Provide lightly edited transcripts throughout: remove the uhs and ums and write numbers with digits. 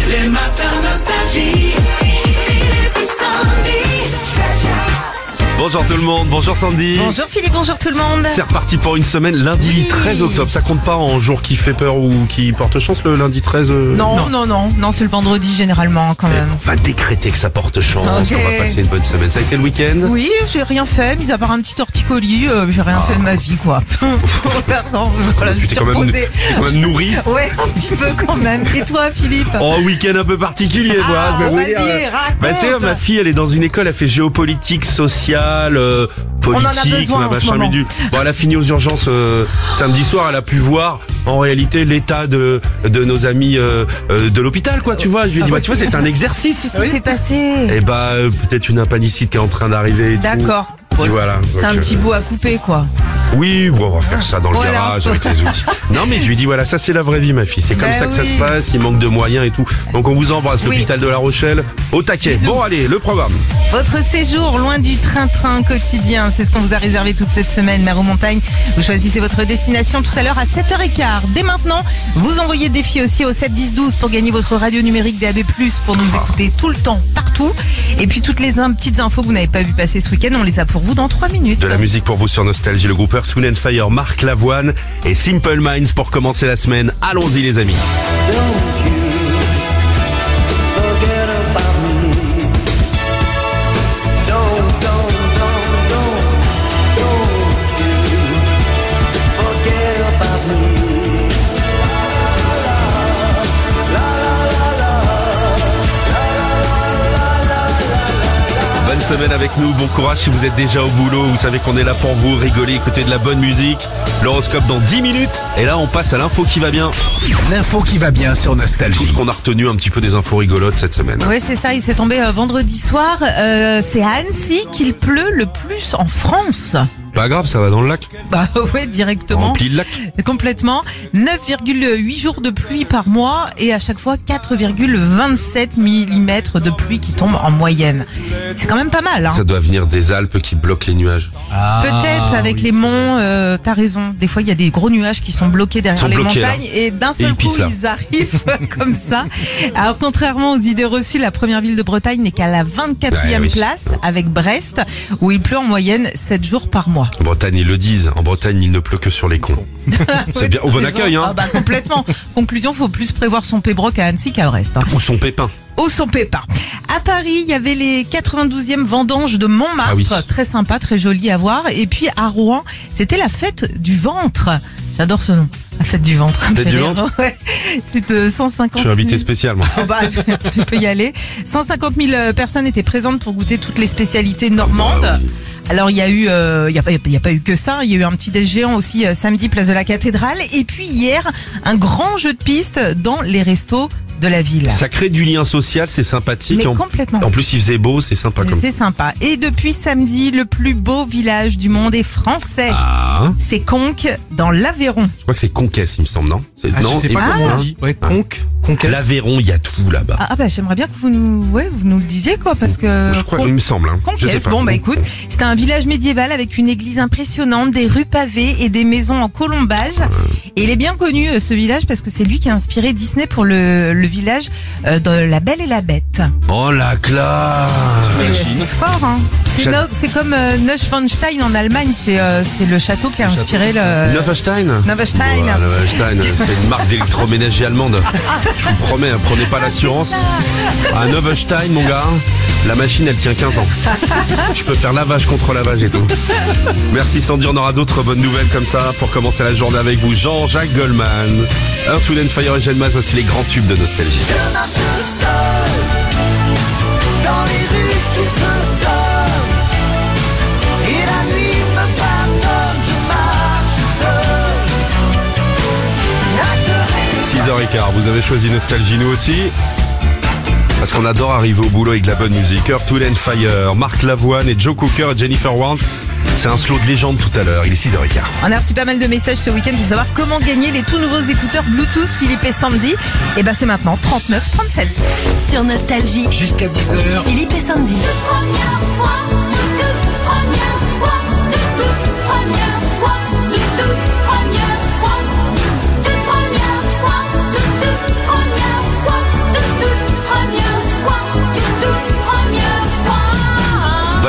Les matins nostalgie. Philippe et Sandy. Bonjour tout le monde, bonjour Sandy. Bonjour Philippe, bonjour tout le monde. C'est reparti pour une semaine, lundi 13 octobre. Ça compte pas en jour qui fait peur ou qui porte chance le lundi 13 Non, c'est le vendredi généralement quand même. On va décréter que ça porte chance, Ok. on va passer une bonne semaine. Ça a été le week-end? Oui, j'ai rien fait, mis à part un petit torticolis, j'ai rien fait de ma vie quoi. Non, voilà, je me Tu suis t'es quand même reposée. nourri. Ouais, un petit peu quand même. Et toi Philippe? Oh, week-end un peu particulier, moi. je vais vous dire. Vas-y, raconte. Tu sais, ma fille, elle est dans une école, elle fait géopolitique, sociale, politique, On en a besoin en ce moment. Bon, elle a fini aux urgences samedi soir, elle a pu voir en réalité l'état de nos amis de l'hôpital, quoi, tu vois. Je lui ai dit, tu vois, c'est un exercice. Qu'est-ce qui s'est passé? Et peut-être une appendicite qui est en train d'arriver et tout. D'accord. Et voilà. C'est Donc, un petit bout à couper quoi. Oui, bon, on va faire ça dans le Voilà. garage avec les outils. Non, mais je lui dis, voilà, ça c'est la vraie vie, ma fille. C'est comme ça que ça se passe, il manque de moyens et tout. Donc on vous embrasse, Oui. l'hôpital de La Rochelle, au taquet. Bisous. Bon, allez, le programme. Votre séjour loin du train-train quotidien, c'est ce qu'on vous a réservé toute cette semaine, mer ou montagne. Vous choisissez votre destination tout à l'heure à 7h15. Dès maintenant, vous envoyez des défis aussi au 7-10-12 pour gagner votre radio numérique DAB+, pour nous écouter tout le temps, partout. Et puis toutes les petites infos que vous n'avez pas vu passer ce week-end, on les a pour vous dans 3 minutes. De la musique pour vous sur Nostalgie, le groupe Earth, Wind and Fire, Marc Lavoine et Simple Minds pour commencer la semaine. Allons-y les amis. Don't you forget about me. Don't you forget about me. Bonne semaine avec nous, bon courage si vous êtes déjà au boulot, vous savez qu'on est là pour vous, rigoler, écouter de la bonne musique. L'horoscope dans 10 minutes et là on passe à l'info qui va bien. L'info qui va bien sur Tout Nostalgie. ce qu'on a retenu un petit peu des infos rigolotes cette semaine. Ouais, c'est ça, il s'est tombé vendredi soir. C'est à Annecy qu'il pleut le plus en France. Pas grave, ça va dans le lac. Bah ouais, directement. Rempli le lac. Complètement. 9,8 jours de pluie par mois et à chaque fois 4,27 mm de pluie qui tombe en moyenne. C'est quand même pas mal, hein. Ça doit venir des Alpes qui bloquent les nuages. Peut-être avec les monts, t'as raison. Des fois, il y a des gros nuages qui sont bloqués derrière Sont les bloqués, là. montagnes et d'un Et seul ils coup, pissent, là. ils arrivent comme ça. Alors, contrairement aux idées reçues, la première ville de Bretagne n'est qu'à la 24e Ouais, oui. place avec Brest où il pleut en moyenne 7 jours par mois. En Bretagne, ils le disent. En Bretagne, il ne pleut que sur les cons. C'est bien. Au bon accueil, hein. Ah bah, complètement. Conclusion, faut plus prévoir son pébroc à Annecy qu'à Brest, hein. Ou son pépin. Au son pépin. À Paris, il y avait les 92e vendanges de Montmartre. Ah oui. Très sympa, très joli à voir. Et puis à Rouen, c'était la fête du ventre. J'adore ce nom. La fête du ventre. Ça me Fête fait du rire. ventre Ouais. Plus de 150 Je suis 000. invité spécial, moi. Oh bah, tu peux y aller. 150 000 personnes étaient présentes pour goûter toutes les spécialités normandes. Ah oui. Alors il y a eu, il y a pas eu que ça. Il y a eu un petit déj géant aussi samedi place de la Cathédrale. Et puis hier, un grand jeu de piste dans les restos de la ville. Ça crée du lien social, c'est sympathique. Mais Et complètement. En plus, il faisait beau, c'est sympa comme. C'est sympa. Et depuis samedi, le plus beau village du monde est français. Ah, C'est Conques, dans l'Aveyron. je crois que c'est Conquès, il me semble, non? Je sais pas comment on dit. Ouais, Conquête. L'Aveyron, il y a tout là-bas. Ah bah j'aimerais bien que vous nous le disiez quoi, parce que Je crois, il me semble. Hein. Je sais Conques, pas. bon bah écoute, c'est un village médiéval avec une église impressionnante, des rues pavées et des maisons en colombage. Et il est bien connu ce village parce que c'est lui qui a inspiré Disney pour le village de La Belle et la Bête. Oh la classe! C'est fort, hein. C'est comme Neuschwanstein en Allemagne, c'est le château qui a inspiré le Neuschwanstein? Neuschwanstein. Ouais, Neuschwanstein, c'est une marque d'électroménager allemande. Je vous promets, hein, prenez pas l'assurance. À Neuschwanstein, mon gars, la machine elle tient 15 ans. Je peux faire lavage contre lavage et tout. Merci Sandy, on aura d'autres bonnes nouvelles comme ça pour commencer la journée avec vous. Jean-Jacques Goldman, Earth, Wind and Fire et Genman, voici les grands tubes de Nostalgie. Je marche seul dans les rues qui se donnent et la nuit me pardonne. Je marche seul. 6h15, vous avez choisi Nostalgie, nous aussi. Parce qu'on adore arriver au boulot avec de la bonne musique. Earth, Wind and Fire, Marc Lavoine et Joe Cocker et Jennifer Warnes. C'est un slow de légende tout à l'heure, il est 6h15. On a reçu pas mal de messages ce week-end pour savoir comment gagner les tout nouveaux écouteurs Bluetooth Philippe et Sandy. Et ben c'est maintenant 39 37. Sur Nostalgie. Jusqu'à 10h. Philippe et Sandy. Première fois, toute première fois, toute première fois, toute première fois, toute première fois, toute première fois, toute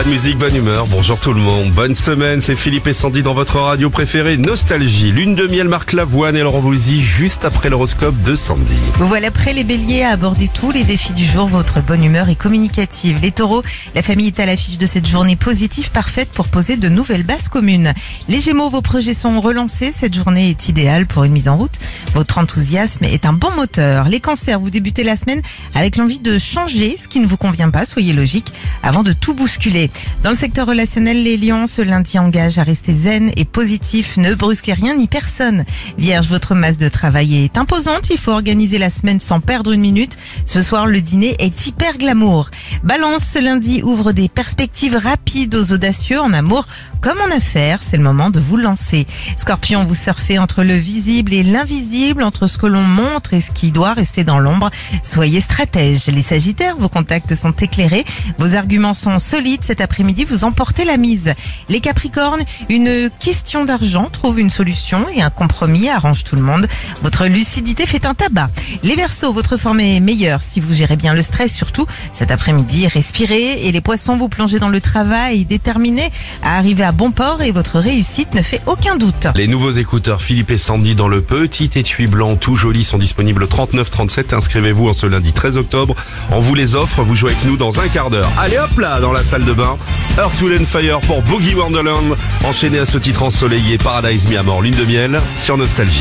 Bonne musique, bonne humeur, bonjour tout le monde. Bonne semaine, c'est Philippe et Sandy dans votre radio préférée, Nostalgie. Lune de miel, Marc Lavoine et Laurent Voulzy juste après l'horoscope de Sandy. Vous voilà prêts les béliers à aborder tous les défis du jour. Votre bonne humeur est communicative. Les taureaux, la famille est à l'affiche de cette journée positive parfaite pour poser de nouvelles bases communes. Les gémeaux, vos projets sont relancés. Cette journée est idéale pour une mise en route. Votre enthousiasme est un bon moteur. Les cancers, vous débutez la semaine avec l'envie de changer ce qui ne vous convient pas. Soyez logique avant de tout bousculer. Dans le secteur relationnel, les lions, ce lundi engage à rester zen et positif. Ne brusquez rien ni personne. Vierge, votre masse de travail est imposante. Il faut organiser la semaine sans perdre une minute. Ce soir, le dîner est hyper glamour. Balance, ce lundi ouvre des perspectives rapides aux audacieux en amour comme en affaires. C'est le moment de vous lancer. Scorpion, vous surfez entre le visible et l'invisible, entre ce que l'on montre et ce qui doit rester dans l'ombre. Soyez stratège. Les sagittaires, vos contacts sont éclairés. Vos arguments sont solides. Cet après-midi, vous emportez la mise. Les capricornes, une question d'argent trouve une solution et un compromis arrange tout le monde. Votre lucidité fait un tabac. Les Verseaux, votre forme est meilleure si vous gérez bien le stress. Surtout, cet après-midi, respirez. Et les poissons, vous plongez dans le travail, déterminés à arriver à bon port et votre réussite ne fait aucun doute. Les nouveaux écouteurs Philippe et Sandy dans le petit étui blanc tout joli sont disponibles au 3937. Inscrivez-vous en ce lundi 13 octobre. On vous les offre, vous jouez avec nous dans un quart d'heure. Allez hop là, dans la salle de bain. Earth, Wind and Fire pour Boogie Wonderland. Enchaîné à ce titre ensoleillé, Paradise Me à mort, Lune de miel sur Nostalgie.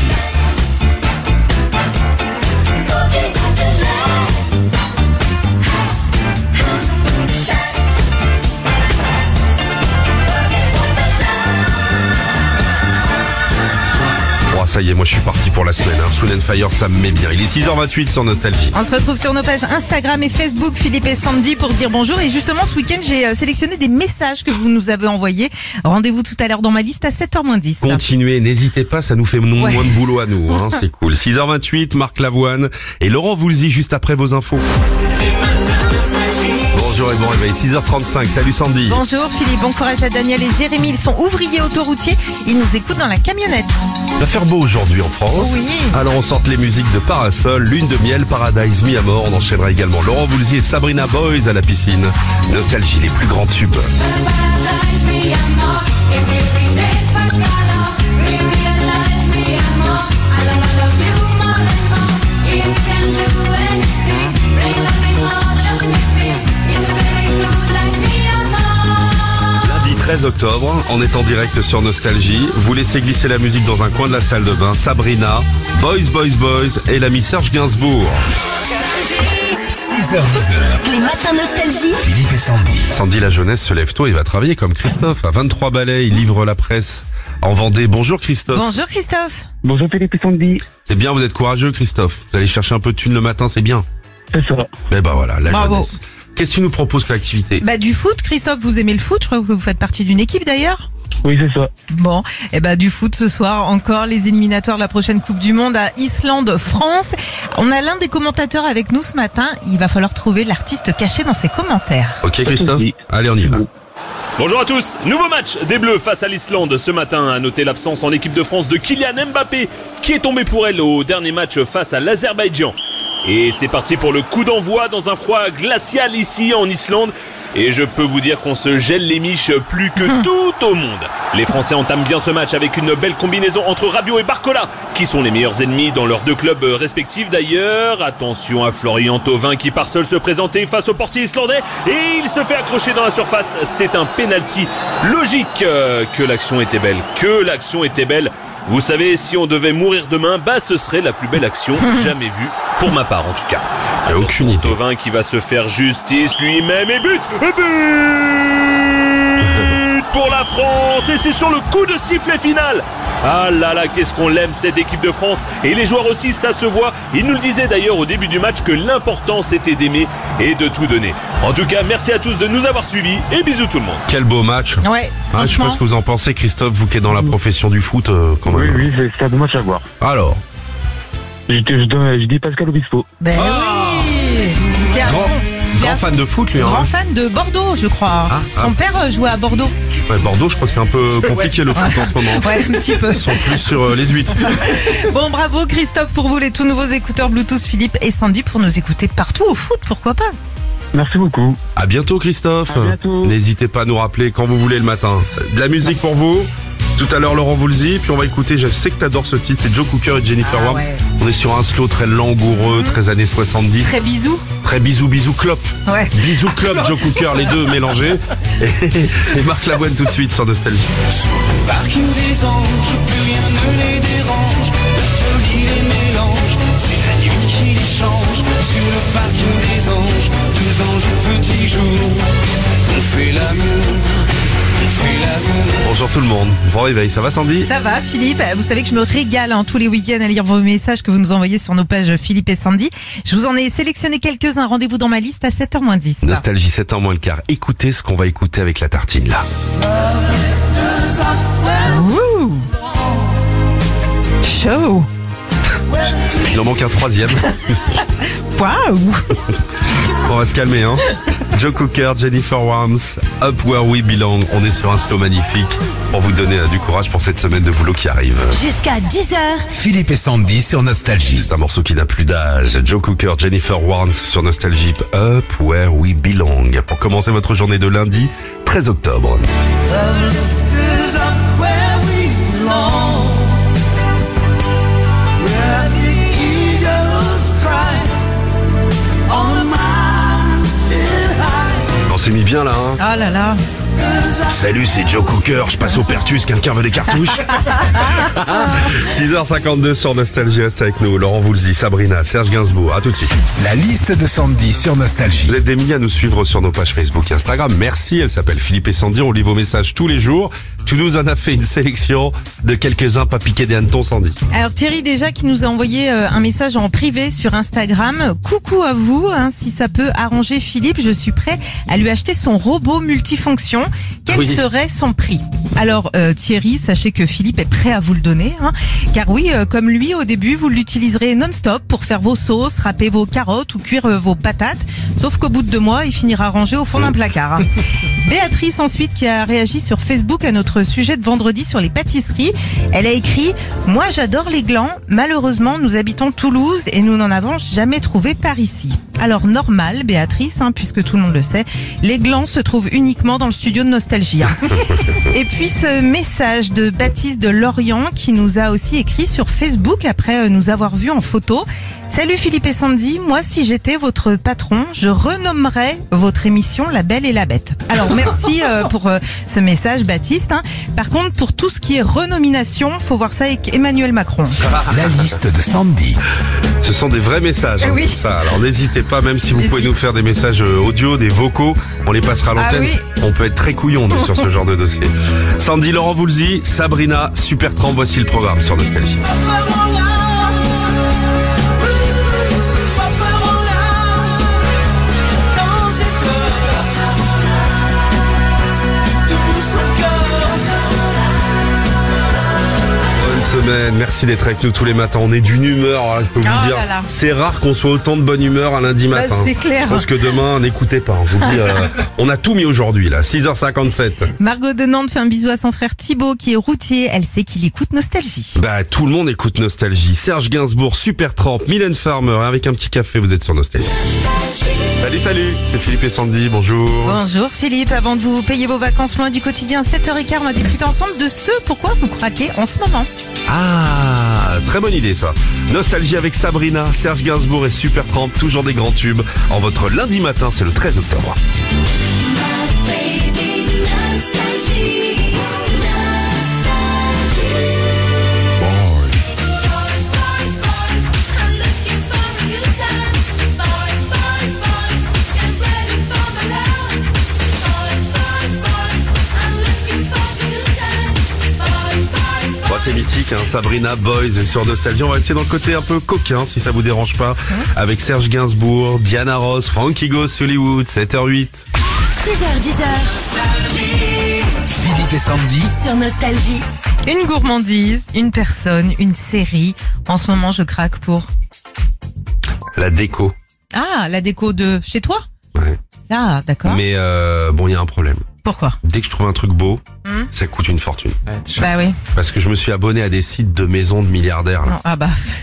Ça y est, moi je suis parti pour la semaine. Earth, Wind and Fire, ça me met bien. Il est 6h28 sur Nostalgie. On se retrouve sur nos pages Instagram et Facebook, Philippe et Sandy, pour dire bonjour. Et justement, ce week-end, j'ai sélectionné des messages que vous nous avez envoyés. Rendez-vous tout à l'heure dans ma liste à 7h-10. Continuez, n'hésitez pas, ça nous fait moins de boulot à nous. Hein, c'est cool. 6h28, Marc Lavoine et Laurent Voulzy juste après vos infos. Bonjour et bon réveil, 6h35, salut Sandy. Bonjour Philippe, bon courage à Daniel et Jérémy, ils sont ouvriers autoroutiers, ils nous écoutent dans la camionnette. Il va faire beau aujourd'hui en France. Oui. Alors on sort les musiques de Parasol, Lune de miel, Paradise Me à mort. On enchaînera également Laurent Voulzy et Sabrina Boys à la piscine. Nostalgie, les plus grands tubes. Paradise me amor, every day for color. Realize me amor, I love you more and more. You can do anything, bring nothing more, just make me. It's very good like me amor. Lundi 13 octobre, on est en direct sur Nostalgie. Vous laissez glisser la musique dans un coin de la salle de bain. Sabrina, Boys, Boys, Boys et l'ami Serge Gainsbourg. 6h10. Les matins nostalgie. Philippe et Sandy. Sandy, la jeunesse se lève tôt, il va travailler comme Christophe. À 23 balais, il livre la presse en Vendée. Bonjour Christophe. Bonjour Christophe. Bonjour Philippe et Sandy. C'est bien, vous êtes courageux Christophe. Vous allez chercher un peu de thunes le matin, c'est bien. C'est ça. Mais bah voilà, la Bravo. jeunesse. Qu'est-ce que tu nous proposes comme activité? Bah du foot, Christophe, vous aimez le foot, je crois que vous faites partie d'une équipe d'ailleurs. Oui, c'est ça. Bon, et bah du foot ce soir, encore les éliminatoires de la prochaine Coupe du Monde à Islande-France. On a l'un des commentateurs avec nous ce matin, il va falloir trouver l'artiste caché dans ses commentaires. Ok Christophe, Oui. allez on y va. Bonjour à tous, nouveau match des Bleus face à l'Islande ce matin. À noter l'absence en équipe de France de Kylian Mbappé qui est tombé pour elle au dernier match face à l'Azerbaïdjan. Et c'est parti pour le coup d'envoi dans un froid glacial ici en Islande. Et je peux vous dire qu'on se gèle les miches plus que tout au monde. Les Français entament bien ce match avec une belle combinaison entre Rabiot et Barcola, qui sont les meilleurs ennemis dans leurs deux clubs respectifs d'ailleurs. Attention à Florian Thauvin qui part seul se présenter face au portier islandais et il se fait accrocher dans la surface. C'est un penalty logique. Que l'action était belle, que l'action était belle. Vous savez, si on devait mourir demain, bah ce serait la plus belle action jamais vue, pour ma part en tout cas. Y a aucune idée. Thauvin qui va se faire justice lui-même et but pour la France et c'est sur le coup de sifflet final. Ah là là, qu'est-ce qu'on l'aime cette équipe de France et les joueurs aussi, ça se voit. Ils nous le disaient d'ailleurs au début du match que l'important c'était d'aimer et de tout donner. En tout cas, merci à tous de nous avoir suivis et bisous tout le monde. Quel beau match. Ouais, Hein, je sais pas franchement. ce que vous en pensez Christophe, vous qui êtes dans la profession du foot quand même. Oui, c'est un bon match à voir. Alors, Je dis Pascal Obispo. Ben oui. Il est à fond. Il est à grand fan de foot lui. Grand Hein. fan de Bordeaux, je crois. Son père jouait à Bordeaux. Ouais, Bordeaux, je crois que c'est un peu compliqué le foot en ce moment. Ouais, un petit peu. Ils sont plus sur les huîtres. Bon, bravo Christophe pour vous les tout nouveaux écouteurs Bluetooth Philippe et Sandy pour nous écouter partout au foot, pourquoi pas. Merci beaucoup. À bientôt Christophe. À bientôt. N'hésitez pas à nous rappeler quand vous voulez le matin. De la musique pour vous. Tout à l'heure Laurent Voulzy, puis on va écouter, je sais que t'adores ce titre, c'est Joe Cooker et Jennifer Warnes. Ouais. On est sur un slow très langoureux, très années 70. Très bisous. Très bisous clop. Ouais. Bisous clop, Joe Cooker, les deux mélangés. Et Marc Lavoine tout de suite sur Nostalgie. Parking des anges, plus rien ne les dérange. La folie les mélange, c'est la nuit qui les change. Sur le parking des anges, deux anges petits jours. On fait l'amour, on fait l'amour. Bonjour tout le monde. Bon réveil, ça va Sandy? Ça va, Philippe. Vous savez que je me régale tous les week-ends à lire vos messages que vous nous envoyez sur nos pages Philippe et Sandy. Je vous en ai sélectionné quelques-uns. Rendez-vous dans ma liste à 7h10. Nostalgie 7h moins le quart. Écoutez ce qu'on va écouter avec la tartine là. Ouh. Chaud. Il en manque un troisième. Waouh. On va se calmer hein. Joe Cooker, Jennifer Warnes, Up Where We Belong. On est sur un slow magnifique pour vous donner du courage pour cette semaine de boulot qui arrive. Jusqu'à 10h. Philippe et Sandy sur Nostalgie. C'est un morceau qui n'a plus d'âge. Joe Cooker, Jennifer Warnes sur Nostalgie, Up Where We Belong. Pour commencer votre journée de lundi, 13 octobre. Is up where we belong, where the eagles cry on the mountain high. On s'est mis bien là hein. Oh là là. Salut, c'est Joe Cooker, je passe au Pertus, quelqu'un veut des cartouches 6h52 sur Nostalgie, reste avec nous. Laurent Voulzy, Sabrina, Serge Gainsbourg, à tout de suite. La liste de Sandy sur Nostalgie. Vous êtes des milliers à nous suivre sur nos pages Facebook et Instagram. Merci, elle s'appelle Philippe et Sandy, on lit vos messages tous les jours. Tu nous en as fait une sélection de quelques-uns pas piqués des hannetons, Sandy. Alors Thierry déjà qui nous a envoyé un message en privé sur Instagram. Coucou à vous, si ça peut arranger Philippe, je suis prêt à lui acheter son robot multifonction. Quel Oui. serait son prix? Alors Thierry, sachez que Philippe est prêt à vous le donner, car oui, comme lui au début, vous l'utiliserez non-stop pour faire vos sauces, râper vos carottes ou cuire vos patates. Sauf qu'au bout de 2 mois, il finira rangé au fond d'un placard. Béatrice ensuite qui a réagi sur Facebook à notre sujet de vendredi sur les pâtisseries. Elle a écrit « Moi j'adore les glands, malheureusement nous habitons Toulouse et nous n'en avons jamais trouvé par ici ». Alors normal Béatrice, puisque tout le monde le sait, les glands se trouvent uniquement dans le studio de Nostalgie. Et puis ce message de Baptiste de Lorient qui nous a aussi écrit sur Facebook après nous avoir vu en photo. Salut Philippe et Sandy, moi si j'étais votre patron, je renommerais votre émission La Belle et la Bête. Alors merci pour ce message Baptiste. Par contre pour tout ce qui est renomination, faut voir ça avec Emmanuel Macron. La liste de Sandy. Ce sont des vrais messages, Oui. tout ça. Alors n'hésitez pas, même si vous pouvez nous faire des messages audio, des vocaux, on les passera à l'antenne. Ah oui. On peut être très couillon nous, sur ce genre de dossier. Sandy, Laurent Voulzy, Sabrina, Super Tramp, voici le programme sur Nostalgie. Semaine. Merci d'être avec nous tous les matins. On est d'une humeur, alors là, je peux vous Oh dire. là là. C'est rare qu'on soit autant de bonne humeur un lundi matin. c'est clair. Je pense que demain, n'écoutez pas. Je vous dis, on a tout mis aujourd'hui là. 6h57. Margot de Nantes fait un bisou à son frère Thibaut qui est routier. Elle sait qu'il écoute Nostalgie. Bah tout le monde écoute Nostalgie. Serge Gainsbourg, Super Tramp, Mylène Farmer. Avec un petit café, vous êtes sur Nostalgie. Salut, c'est Philippe et Sandy. Bonjour. Bonjour Philippe, avant de vous payer vos vacances loin du quotidien, 7h15, on va discuter ensemble de ce pourquoi vous craquez en ce moment. Ah, très bonne idée ça. Nostalgie avec Sabrina, Serge Gainsbourg et Super Tramp, toujours des grands tubes. En votre lundi matin, c'est le 13 octobre. Bon, c'est mythique, Sabrina, Boys sur Nostalgie. On va rester dans le côté un peu coquin, si ça vous dérange pas, avec Serge Gainsbourg, Diana Ross, Frankie Goes, Hollywood, 7h08. 6h, 10h. Philippe et Sandy. Sur Nostalgie. Une gourmandise, une personne, une série. En ce moment, je craque pour... La déco. Ah, la déco de chez toi? Ouais. Ah, d'accord. Mais bon, il y a un problème. Pourquoi? Dès que je trouve un truc beau, ça coûte une fortune. Bah oui. Parce que je me suis abonné à des sites de maisons de milliardaires. Là. Non, ah bah...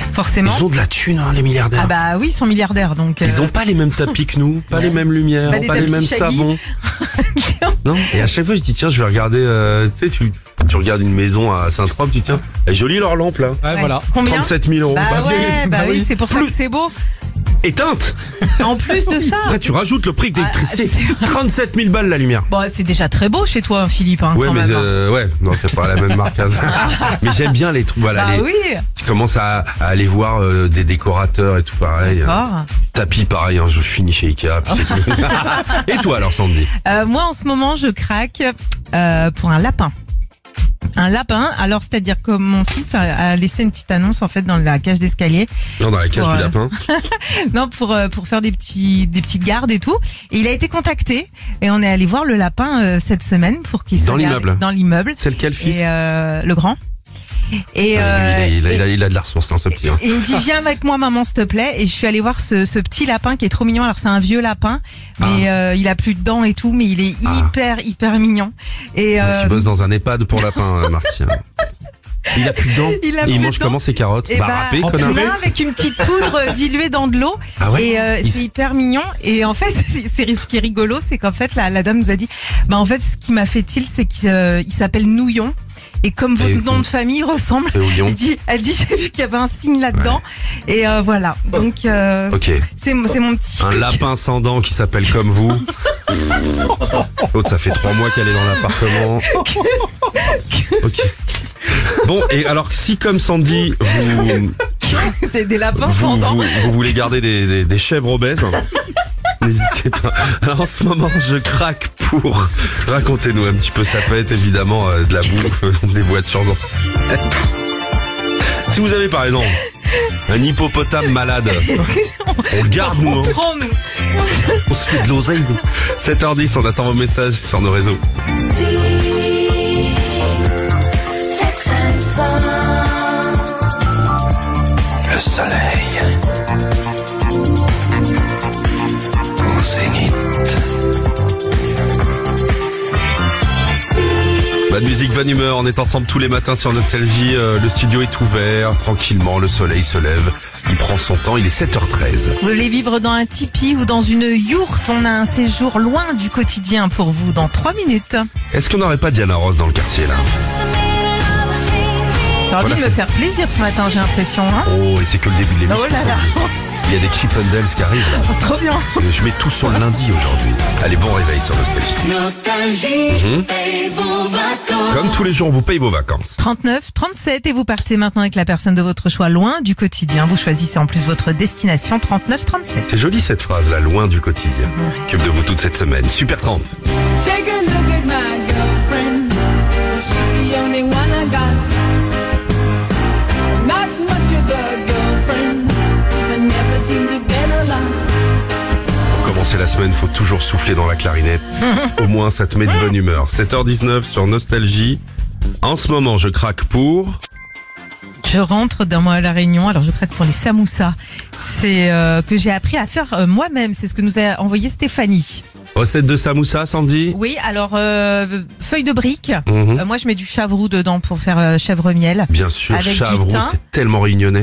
Forcément. Ils ont de la thune, hein, les milliardaires. Ah bah oui, ils sont milliardaires, donc... Ils ont pas les mêmes tapis que nous, pas les mêmes lumières, Pas des pas les tapis mêmes Shaggy. savons. Non. Et à chaque fois, je dis, tiens, je vais regarder, tu sais, tu regardes une maison à Saint-Trope, tu dis, tiens, elle est jolie leur lampe, là. Ouais, voilà. Combien 37 000 €. Bah ouais, bah oui, c'est pour ça que c'est beau. Éteinte. En plus de ça... Après, tu rajoutes le prix de l'électricité. Ah, 37 000 balles la lumière. Bon, c'est déjà très beau chez toi, Philippe, hein, Ouais, quand mais même. ouais, non, c'est pas la même marque. Hein. Mais j'aime bien les trucs, voilà. Bah les, oui. Je commence à aller voir des décorateurs et tout pareil. D'accord. Tapis pareil, hein, je finis chez Ikea. Puis c'est tout. Et toi alors, Sandy? Moi, en ce moment, je craque pour un lapin. Un lapin, alors c'est-à-dire que mon fils a laissé une petite annonce en fait dans la cage d'escalier. Non, dans la cage Pour, du lapin. Non, pour faire des petites gardes et tout. Et il a été contacté et on est allé voir le lapin cette semaine pour qu'il Dans soit l'immeuble. dans l'immeuble. C'est lequel fils? Et le grand. Et, il a de la ressource, hein, ce petit. Hein. et il me dit viens avec moi maman s'il te plaît, et je suis allée voir ce petit lapin qui est trop mignon. Alors c'est un vieux lapin mais il a plus de dents et tout, mais il est hyper mignon. Et Tu bosses dans un EHPAD pour lapin, Marty. Il a plus de dents. Il a Et plus il de mange dents. comment ses carottes? Et Râpé, connard. non, avec une petite poudre diluée dans de l'eau. Ah ouais. Et Il c'est hyper mignon. Et en fait, ce qui est rigolo, c'est qu'en fait, la dame nous a dit, bah en fait, ce qui m'a fait tilt, c'est qu'il s'appelle Nouillon. Et comme votre nom de famille ressemble, C'est Ouillon. elle dit, j'ai vu qu'il y avait un signe là-dedans. Et voilà. Donc, Ok. c'est mon petit. Un lapin sans dents qui s'appelle comme vous. L'autre, ça fait 3 mois qu'elle est dans l'appartement. Ok. Bon, et alors si comme Sandy, C'est des lapins sans dents. vous voulez garder des chèvres obèses, n'hésitez pas. Alors en ce moment, je craque pour... Racontez-nous un petit peu, ça peut être évidemment de la bouffe, des voitures dans... Si vous avez par exemple un hippopotame malade, on le garde nous, hein. Prends-nous. On se fait de l'oseille nous. 7h10, on attend vos messages sur nos réseaux. Le soleil. Au zénith. Bonne musique, bonne humeur, on est ensemble tous les matins sur Nostalgie, le studio est ouvert, tranquillement, le soleil se lève, il prend son temps, il est 7h13. Vous voulez vivre dans un tipi ou dans une yourte? On a un séjour loin du quotidien pour vous dans 3 minutes. Est-ce qu'on n'aurait pas Diana Ross dans le quartier là? T'as envie Voilà, de me faire plaisir ce matin, j'ai l'impression, hein? Oh, et c'est que le début de l'émission. Oh là là. Il y a des Chip 'n Dales qui arrivent là. Trop bien. Je mets tout sur le lundi aujourd'hui. Allez, bon réveil sur Nostalgie. Paye vos vacances. Comme tous les jours, on vous paye vos vacances. 39, 37 et vous partez maintenant avec la personne de votre choix loin du quotidien. Vous choisissez en plus votre destination 39, 37. C'est joli cette phrase là, loin du quotidien. Occupe de vous toute cette semaine. Super 30. Take a look at my girlfriend. She's the only one I got. Not much of a girlfriend, but never seemed to get along. Pour commencer la semaine, faut toujours souffler dans la clarinette. Au moins, ça te met de bonne humeur. 7h19 sur Nostalgie. En ce moment, je craque pour... Je rentre d'un mois à La Réunion, alors je craque pour les samoussas. C'est que j'ai appris à faire moi-même, c'est ce que nous a envoyé Stéphanie. Recette de samoussa, Sandy? Oui, alors feuille de brique. Mhm. Moi je mets du chavroux dedans pour faire chèvre miel. Bien sûr, Avec du Chavroux, thym. c'est tellement réunionnais.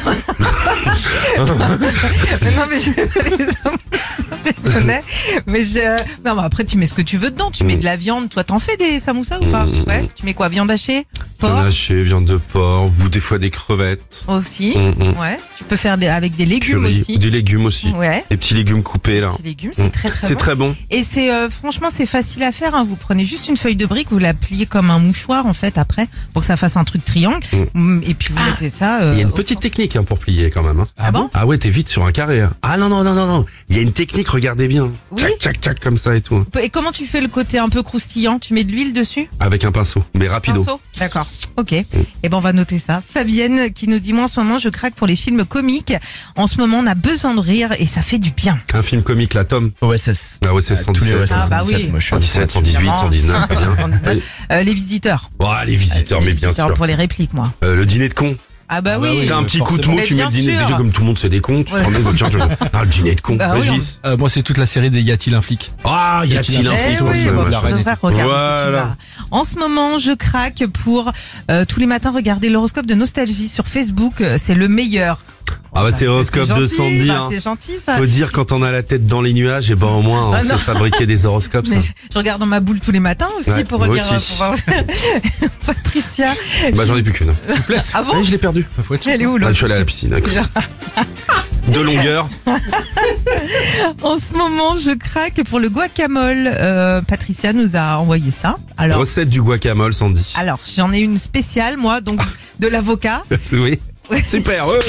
Mais non mais je fais pas les samoussas, je connais. Mais non mais après tu mets ce que tu veux dedans, tu mets de la viande. Toi t'en fais des samoussas ou pas? Ouais. Tu mets quoi? Viande hachée? Viande Porc hachée, viande de porc, ou des fois des crevettes. aussi. Mhm. Ouais. Tu peux faire avec des légumes Curry, aussi. des légumes aussi. Ouais. Des petits légumes coupés là. Des légumes, c'est très très C'est bon. très bon. Et c'est franchement c'est facile à faire. Hein. Vous prenez juste une feuille de brique, vous la pliez comme un mouchoir en fait après pour que ça fasse un truc triangle. Et puis vous mettez ça. Il y a une au petite fond. technique hein, pour plier quand même. Hein. Ah bon? Ah ouais, t'es vite sur un carré. Hein. Ah non. Il y a une technique, regardez bien. Oui. Tchac, tchac, tchac, comme ça et tout. Et comment tu fais le côté un peu croustillant? Tu mets de l'huile dessus? Avec un pinceau, mais rapido. Pinceau? D'accord. Ok. Et ben on va noter ça. Fabienne qui nous dit moi en ce moment je craque pour les films comiques. En ce moment on a besoin de rire et ça fait du bien. Un film comique, la Tom. OSS. Ah ouais, c'est Tous les 117. OSS. Ah bah 117, oui. moi, je suis à 117, fond là-dessus. 118, 119, très bien. Les visiteurs. Oh, les visiteurs, mais Les bien visiteurs sûr. pour les répliques moi. Le dîner de con. Ah bah oui. T'as un petit coup de forcément. mou, tu Mais mets le bien dîner, sûr. déjà comme tout le monde se décompte. Ouais. Le dîner de con. Ah oui, Régis. Moi, c'est toute la série des Y a-t-il un flic? Ah, y a-t-il un Eh flic oui, ouais, bon, ouais. la on reine. devrait regarder Voilà. ce film-là. En ce moment, je craque pour tous les matins regarder l'horoscope de Nostalgie sur Facebook. C'est le meilleur. Ah bah c'est l'horoscope de gentil, Sandy. bah, hein. c'est gentil ça. Faut dire quand on a la tête dans les nuages, et ben au moins on Ah sait non. fabriquer des horoscopes. Ça. Mais je regarde dans ma boule tous les matins aussi Ouais, pour moi relire. aussi. pour voir- Patricia. Bah j'en ai plus qu'une. Souplesse. Ah bon Oui, je l'ai perdu. Faut être Elle est où Bah, l'autre je suis allé à la piscine. d'accord. De longueur. En ce moment, je craque pour le guacamole. Patricia nous a envoyé ça. Alors, Recette du guacamole, Sandy. alors j'en ai une spéciale, moi, donc de l'avocat. Oui. Super. Ouais.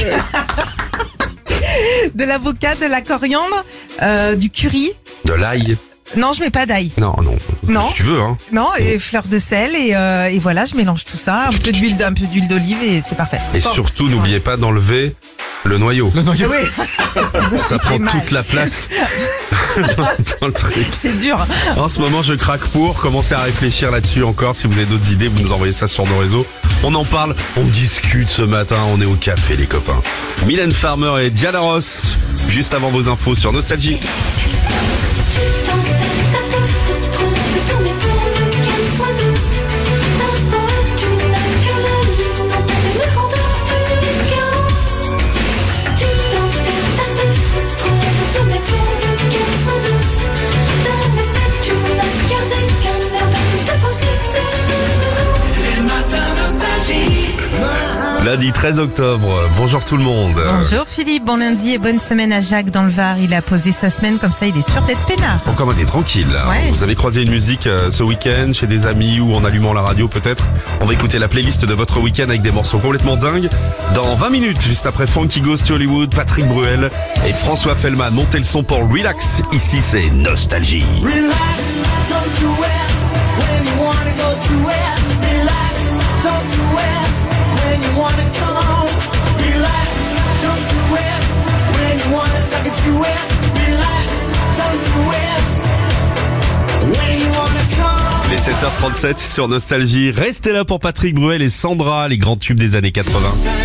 De l'avocat, de la coriandre, du curry. De l'ail. Non, je mets pas d'ail. Non, non. Non. Si tu veux, hein. Non, et fleur de sel et voilà, je mélange tout ça, un peu d'huile d'olive et c'est parfait. Et Bon. surtout, n'oubliez pas d'enlever le noyau. Le noyau. Oui, Ça prend mal. toute la place dans le truc. c'est dur. En ce moment, je craque pour. Commencez à réfléchir là-dessus encore. Si vous avez d'autres idées, vous nous envoyez ça sur nos réseaux. On en parle, on discute ce matin. On est au café, les copains. Mylène Farmer et Diana Ross. Juste avant vos infos sur Nostalgie. Tu t'entêtes à te foutre de tous mes pourvus qu'elle soit douce. N'importe, tu n'as que la lune en tête et me rendort du chaos. Tu t'entêtes à te foutre de tous mes pourvus qu'elle soit douce. Dans mes steps, tu n'as gardé qu'un air tout à possesser. Les matins nostalgie. Lundi 13 octobre. Bonjour tout le monde. Bonjour Philippe, bon lundi et bonne semaine à Jacques dans le Var. Il a posé sa semaine comme ça, il est sûr d'être peinard. Encore on est tranquille. Là. Ouais. Vous avez croisé une musique ce week-end chez des amis ou en allumant la radio peut-être. On va écouter la playlist de votre week-end avec des morceaux complètement dingues. Dans 20 minutes, juste après Frankie Goes to Hollywood, Patrick Bruel et François Fellman. Montez le son pour Relax. Ici c'est Nostalgie. Relax, don't you rest when you wanna go to rest. Relax, don't you rest when you wanna come home. Relax, don't you rest when you wanna suck it to rest. Relax, don't you rest when you wanna come. Les 7h37 sur Nostalgie. Restez là pour Patrick Bruel et Sandra, les grands tubes des années 80.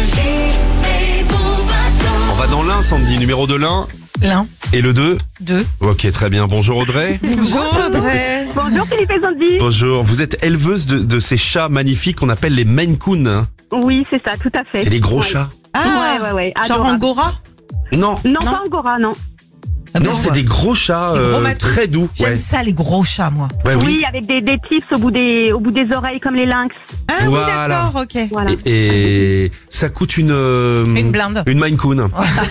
Et bon va-t'en. On va dans l'un, Sandy, numéro de l'un L'un, et le 2. deux. Ok, très bien. Bonjour Audrey. Bonjour Audrey. Bonjour Philippe et Sandy. Bonjour. Vous êtes éleveuse de ces chats magnifiques qu'on appelle les Maine Coon. Oui, c'est ça, tout à fait. C'est des gros Ouais. chats. Ah, Ouais, genre adorable. Angora. Non, Non, Non. pas Angora, non. Ah non, bon, c'est des gros chats Des gros matous. très doux. J'aime Ouais. ça les gros chats moi. Ouais, oui. Oui, avec des tips au bout des oreilles comme les lynx. Ah Voilà. oui d'accord, ok. Voilà. Et ça coûte une blinde. Une Maine Coon.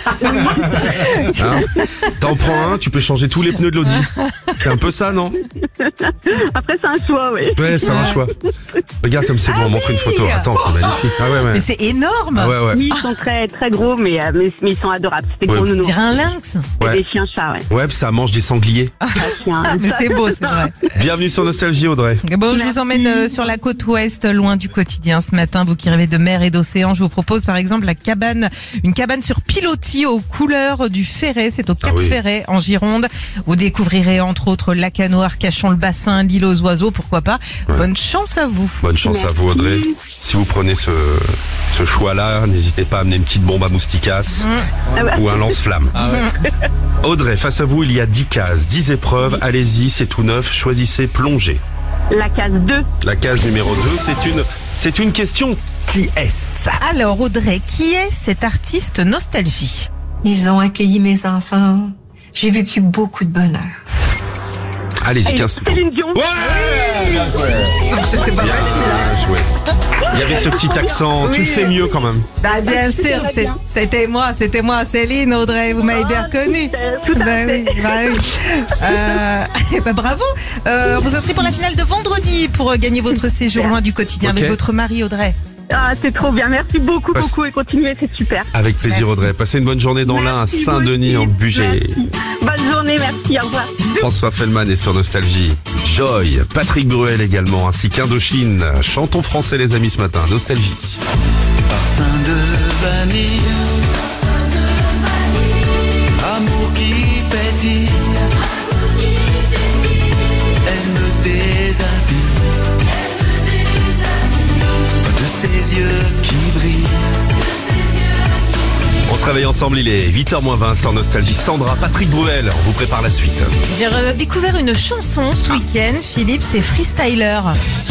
Hein, t'en prends un, tu peux changer tous les pneus de l'Audi. C'est un peu ça, non? Après, c'est un choix, oui. Ouais, c'est un choix. Regarde comme c'est bon, on montre une photo. Attends, c'est magnifique. Ah ouais, ouais. Mais c'est énorme. Ah ouais, ouais. Oui, ils sont très très gros, mais ils sont adorables. C'est des Ouais. gros On nounous. dirait un lynx. C'est Ouais. des chiens-chats, ouais. Ouais, puis ça mange des sangliers. Chiens. Ah, mais c'est beau, c'est vrai. Bienvenue sur Nostalgie, Audrey. Bon, je Merci. vous emmène sur la côte ouest, loin du quotidien. Ce matin, vous qui rêvez de mer et d'océan, je vous propose par exemple une cabane sur pilotis aux couleurs du Ferret. C'est au Cap oui. Ferret, en Gironde. Vous découvrirez entre autres Lac-à-Noix, Arcachon, le bassin, l'île aux oiseaux, pourquoi pas. Ouais. Bonne chance à vous. Bonne chance à vous, Audrey. Si vous prenez ce choix-là, n'hésitez pas à amener une petite bombe à moustiquasse ou un lance-flamme. Ah ouais. Audrey, face à vous, il y a 10 cases, 10 épreuves. Allez-y, c'est tout neuf. Choisissez plongée. La case 2. La case numéro 2, c'est une question. Qui est-ce? Alors Audrey, qui est cet artiste Nostalgie? Ils ont accueilli mes enfants. J'ai vécu beaucoup de bonheur. Allez-y, 15 secondes. Céline Dion. Ouais! C'était pas Bien joué. Il y avait ce petit accent. Tu le fais mieux quand même. Bah, bien sûr, c'était moi, Céline, Audrey, vous m'avez bien reconnue. Tout à Bah fait. oui, bah oui. Bah, bravo. On vous inscrit pour la finale de vendredi pour gagner votre séjour loin du quotidien Ok. avec votre mari Audrey. Ah, c'est trop bien. Merci beaucoup, Passe- beaucoup et continuez, c'est super. Avec plaisir, Merci. Audrey. Passez une bonne journée dans l'Ain, à Merci, Saint-Denis, vous en aussi. Bugey. Merci. Bonne journée, merci, au revoir. François Fellman est sur Nostalgie. Joy, Patrick Bruel également, ainsi qu'Indochine. Chantons français, les amis, ce matin. Nostalgie. Parfum de vanille, amour qui pétille, elle me déshabille, de ses yeux qui brillent, réveille ensemble, il est 8h-20 sur Nostalgie. Sandra, Patrick Bruel, on vous prépare la suite. J'ai découvert une chanson ce week-end, Philippe, c'est Freestyler.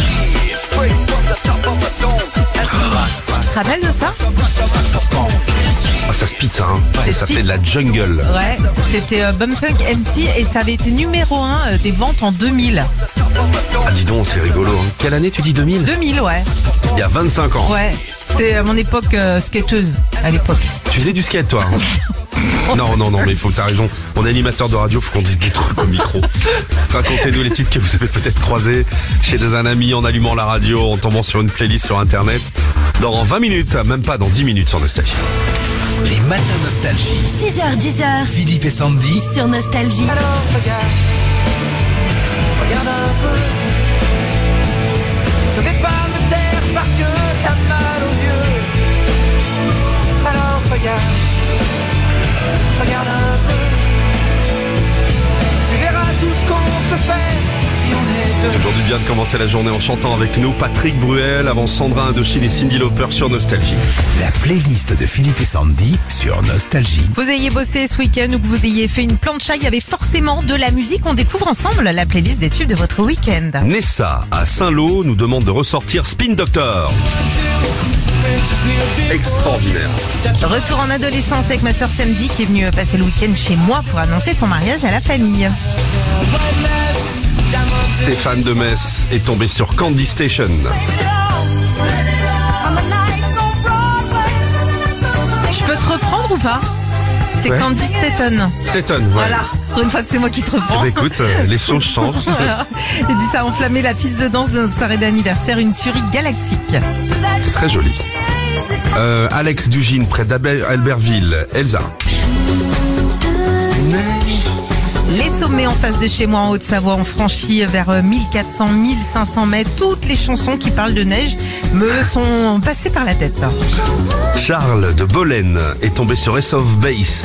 Tu te rappelles de ça? Ah, ça se pite, hein. Ça s'appelait La Jungle. Ouais, c'était Bumfunk MC et ça avait été numéro 1 des ventes en 2000. Ah, dis donc, c'est rigolo. Hein. Quelle année tu dis 2000? 2000, ouais. Il y a 25 ans. Ouais, c'était à mon époque skateuse, à l'époque. Tu faisais du skate, toi, hein? Non, mais t'as raison. On est animateur de radio, faut qu'on dise des trucs au micro. Racontez-nous les titres que vous avez peut-être croisés chez un ami en allumant la radio, en tombant sur une playlist sur internet. Dans 20 minutes, même pas dans 10 minutes sur Nostalgie. Les matins Nostalgie. 6h10. Philippe et Sandy. Sur Nostalgie. Alors regarde un peu. Je vais pas me taire parce que t'as mal aux yeux. Alors regarde un peu. Tu verras tout ce qu'on peut faire si on est deux. C'est aujourd'hui bien de commencer la journée en chantant avec nous Patrick Bruel, avant Sandra Indochine et Cyndi Lauper sur Nostalgie. La playlist de Philippe et Sandy sur Nostalgie. Que vous ayez bossé ce week-end ou que vous ayez fait une plancha, il y avait forcément de la musique. On découvre ensemble la playlist des tubes de votre week-end. Nessa à Saint-Lô nous demande de ressortir Spin Doctor. Extraordinaire. Retour en adolescence avec ma sœur Samedi qui est venue passer le week-end chez moi pour annoncer son mariage à la famille. Stéphane de Metz est tombé sur Candy Station. Je peux te reprendre ou pas? C'est Ouais. Candy Staton. Staton, ouais. Voilà, pour une fois que c'est moi qui te reprends. Eh ben, écoute, les choses changent. Voilà. Et dit ça a enflammé la piste de danse de notre soirée d'anniversaire, une tuerie galactique. C'est très joli. Alex Dugine près d'Albertville. Elsa. Les sommets en face de chez moi en Haute-Savoie ont franchi vers 1400-1500 mètres. Toutes les chansons qui parlent de neige me sont passées par la tête. Charles de Bolène est tombé sur Ace of Base.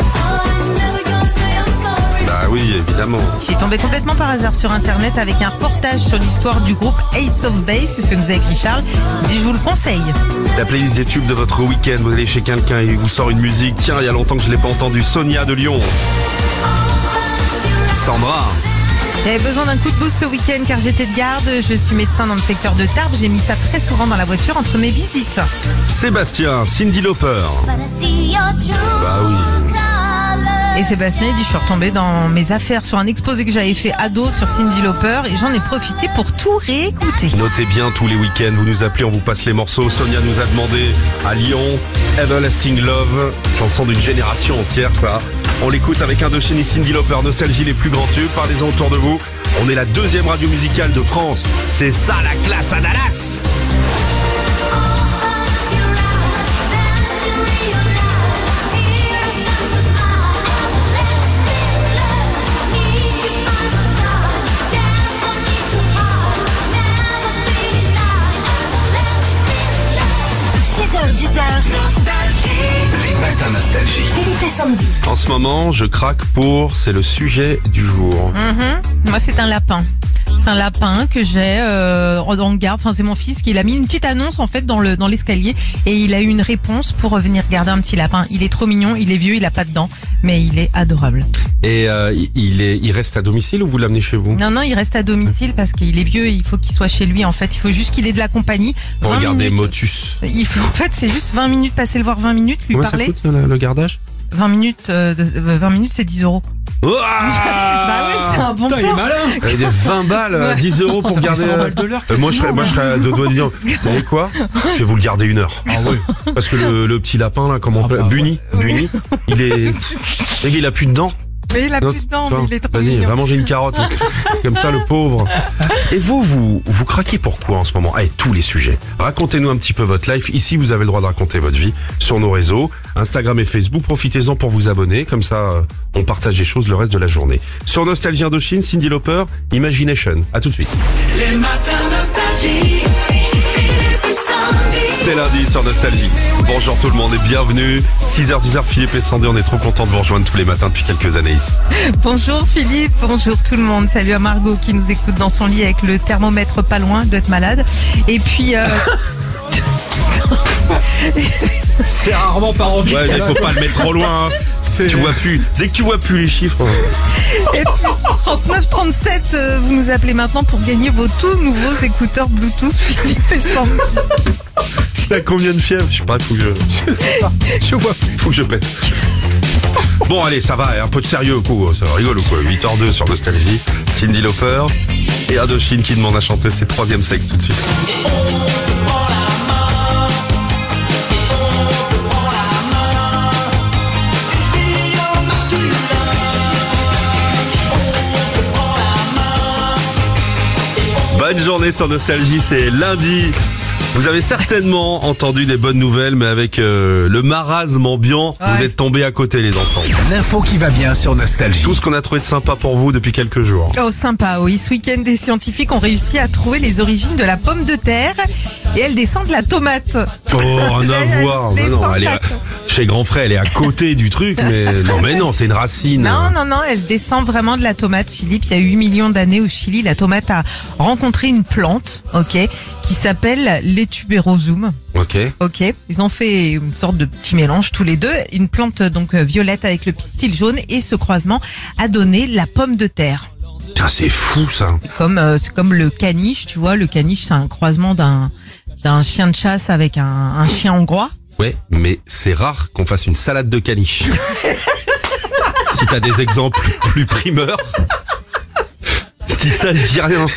Bah oui, évidemment. Je suis tombée complètement par hasard sur internet avec un reportage sur l'histoire du groupe Ace of Base. C'est ce que nous a écrit Charles. Il dit je vous le conseille. La playlist des tubes de votre week-end, vous allez chez quelqu'un et il vous sort une musique. Tiens, il y a longtemps que je l'ai pas entendu. Sonia de Lyon. Sandra. J'avais besoin d'un coup de boost ce week-end car j'étais de garde. Je suis médecin dans le secteur de Tarbes. J'ai mis ça très souvent dans la voiture entre mes visites. Sébastien, Cyndi Lauper. Bah oui. Et Sébastien, il dit, je suis retombée dans mes affaires sur un exposé que j'avais fait ado sur Cyndi Lauper et j'en ai profité pour tout réécouter. Notez bien tous les week-ends, vous nous appelez, on vous passe les morceaux. Sonia nous a demandé à Lyon, Everlasting Love, chanson d'une génération entière, ça. On l'écoute avec Indochine et Cyndi Lauper, Nostalgie, les plus grands tubes. Parlez-en autour de vous. On est la deuxième radio musicale de France. C'est ça la classe à Dallas. Les matins Nostalgie. Philippe et Sandy. En ce moment, je craque pour, c'est le sujet du jour. Moi, c'est un lapin. C'est un lapin que j'ai en garde. Enfin, c'est mon fils qui l'a mis une petite annonce en fait dans l'escalier et il a eu une réponse pour venir garder un petit lapin. Il est trop mignon, il est vieux, il a pas de dents, mais il est adorable. Et il reste à domicile ou vous l'amenez chez vous? Non, il reste à domicile parce qu'il est vieux et il faut qu'il soit chez lui en fait. Il faut juste qu'il ait de la compagnie. 20 Regardez minutes. Motus. Il faut, en fait, c'est juste 20 minutes, passer le voir 20 minutes, lui Combien parler. ça coûte le gardage? 20 minutes, 20 minutes, c'est 10 euros. Bah ouais, c'est un bon Putain, il est plan. malin. Et des 20 balles, Ouais. 10 euros pour Ça fait garder. 100 balles de l'heure, moi, je serais à deux doigts de dire, vous savez quoi? Je vais vous le garder 1 heure. Ah oui. Parce que le petit lapin, là, comment on Ah peut, bah, Bunny, il a plus de dents. Mais il a Non, plus de dents, toi, mais il est trop Vas-y, mignon. va manger une carotte. Comme ça, le pauvre. Et vous craquez pourquoi en ce moment? Allez, tous les sujets. Racontez-nous un petit peu votre life. Ici, vous avez le droit de raconter votre vie sur nos réseaux, Instagram et Facebook. Profitez-en pour vous abonner. Comme ça, on partage les choses le reste de la journée. Sur Nostalgie Indochine, Cyndi Lauper, Imagination. À tout de suite. Les matins Nostalgie. Philippe et Sandy. C'est lundi sur Nostalgie. Bonjour tout le monde et bienvenue. 6h10, Philippe et Sandy, on est trop contents de vous rejoindre tous les matins depuis quelques années ici. Bonjour Philippe, bonjour tout le monde. Salut à Margot qui nous écoute dans son lit avec le thermomètre pas loin, doit être malade. Et puis... C'est rarement par envie. Ouais, mais faut pas le mettre trop loin. Hein. Tu vois plus. Dès que tu vois plus les chiffres. Et puis, 3937, vous nous appelez maintenant pour gagner vos tout nouveaux écouteurs Bluetooth Philippe et Sandy. Il a combien de fièvre? Je sais pas, faut que Je sais pas. Je vois plus. faut que je pète. Bon, allez, ça va, un peu de sérieux au coup. Ça rigole ou quoi? 8h02 sur Nostalgie. Cyndi Lauper et Indochine qui demande à chanter ses 3e sexe tout de suite. Bonne journée sur Nostalgie, c'est lundi. Vous avez certainement entendu des bonnes nouvelles, mais avec le marasme ambiant, vous êtes tombés à côté les enfants. L'info qui va bien sur Nostalgie. Tout ce qu'on a trouvé de sympa pour vous depuis quelques jours. Oh, sympa, oui. Ce week-end, des scientifiques ont réussi à trouver les origines de la pomme de terre et elle descend de la tomate. Oh, rien à voir. Elle Non, descend elle de est la- chez Grand Frère, elle est à côté du truc, mais non, c'est une racine. Non, elle descend vraiment de la tomate, Philippe. Il y a 8 millions d'années au Chili, la tomate a rencontré une plante, qui s'appelle l'Etuberosum. Ok. Ils ont fait une sorte de petit mélange tous les deux, une plante donc violette avec le pistil jaune et ce croisement a donné la pomme de terre. Putain, c'est fou ça. C'est comme le caniche, tu vois, le caniche c'est un croisement d'un chien de chasse avec un chien hongrois. Ouais, mais c'est rare qu'on fasse une salade de caniche. Si t'as des exemples plus primeurs, je dis ça, je dis rien.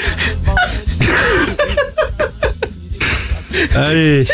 Allez.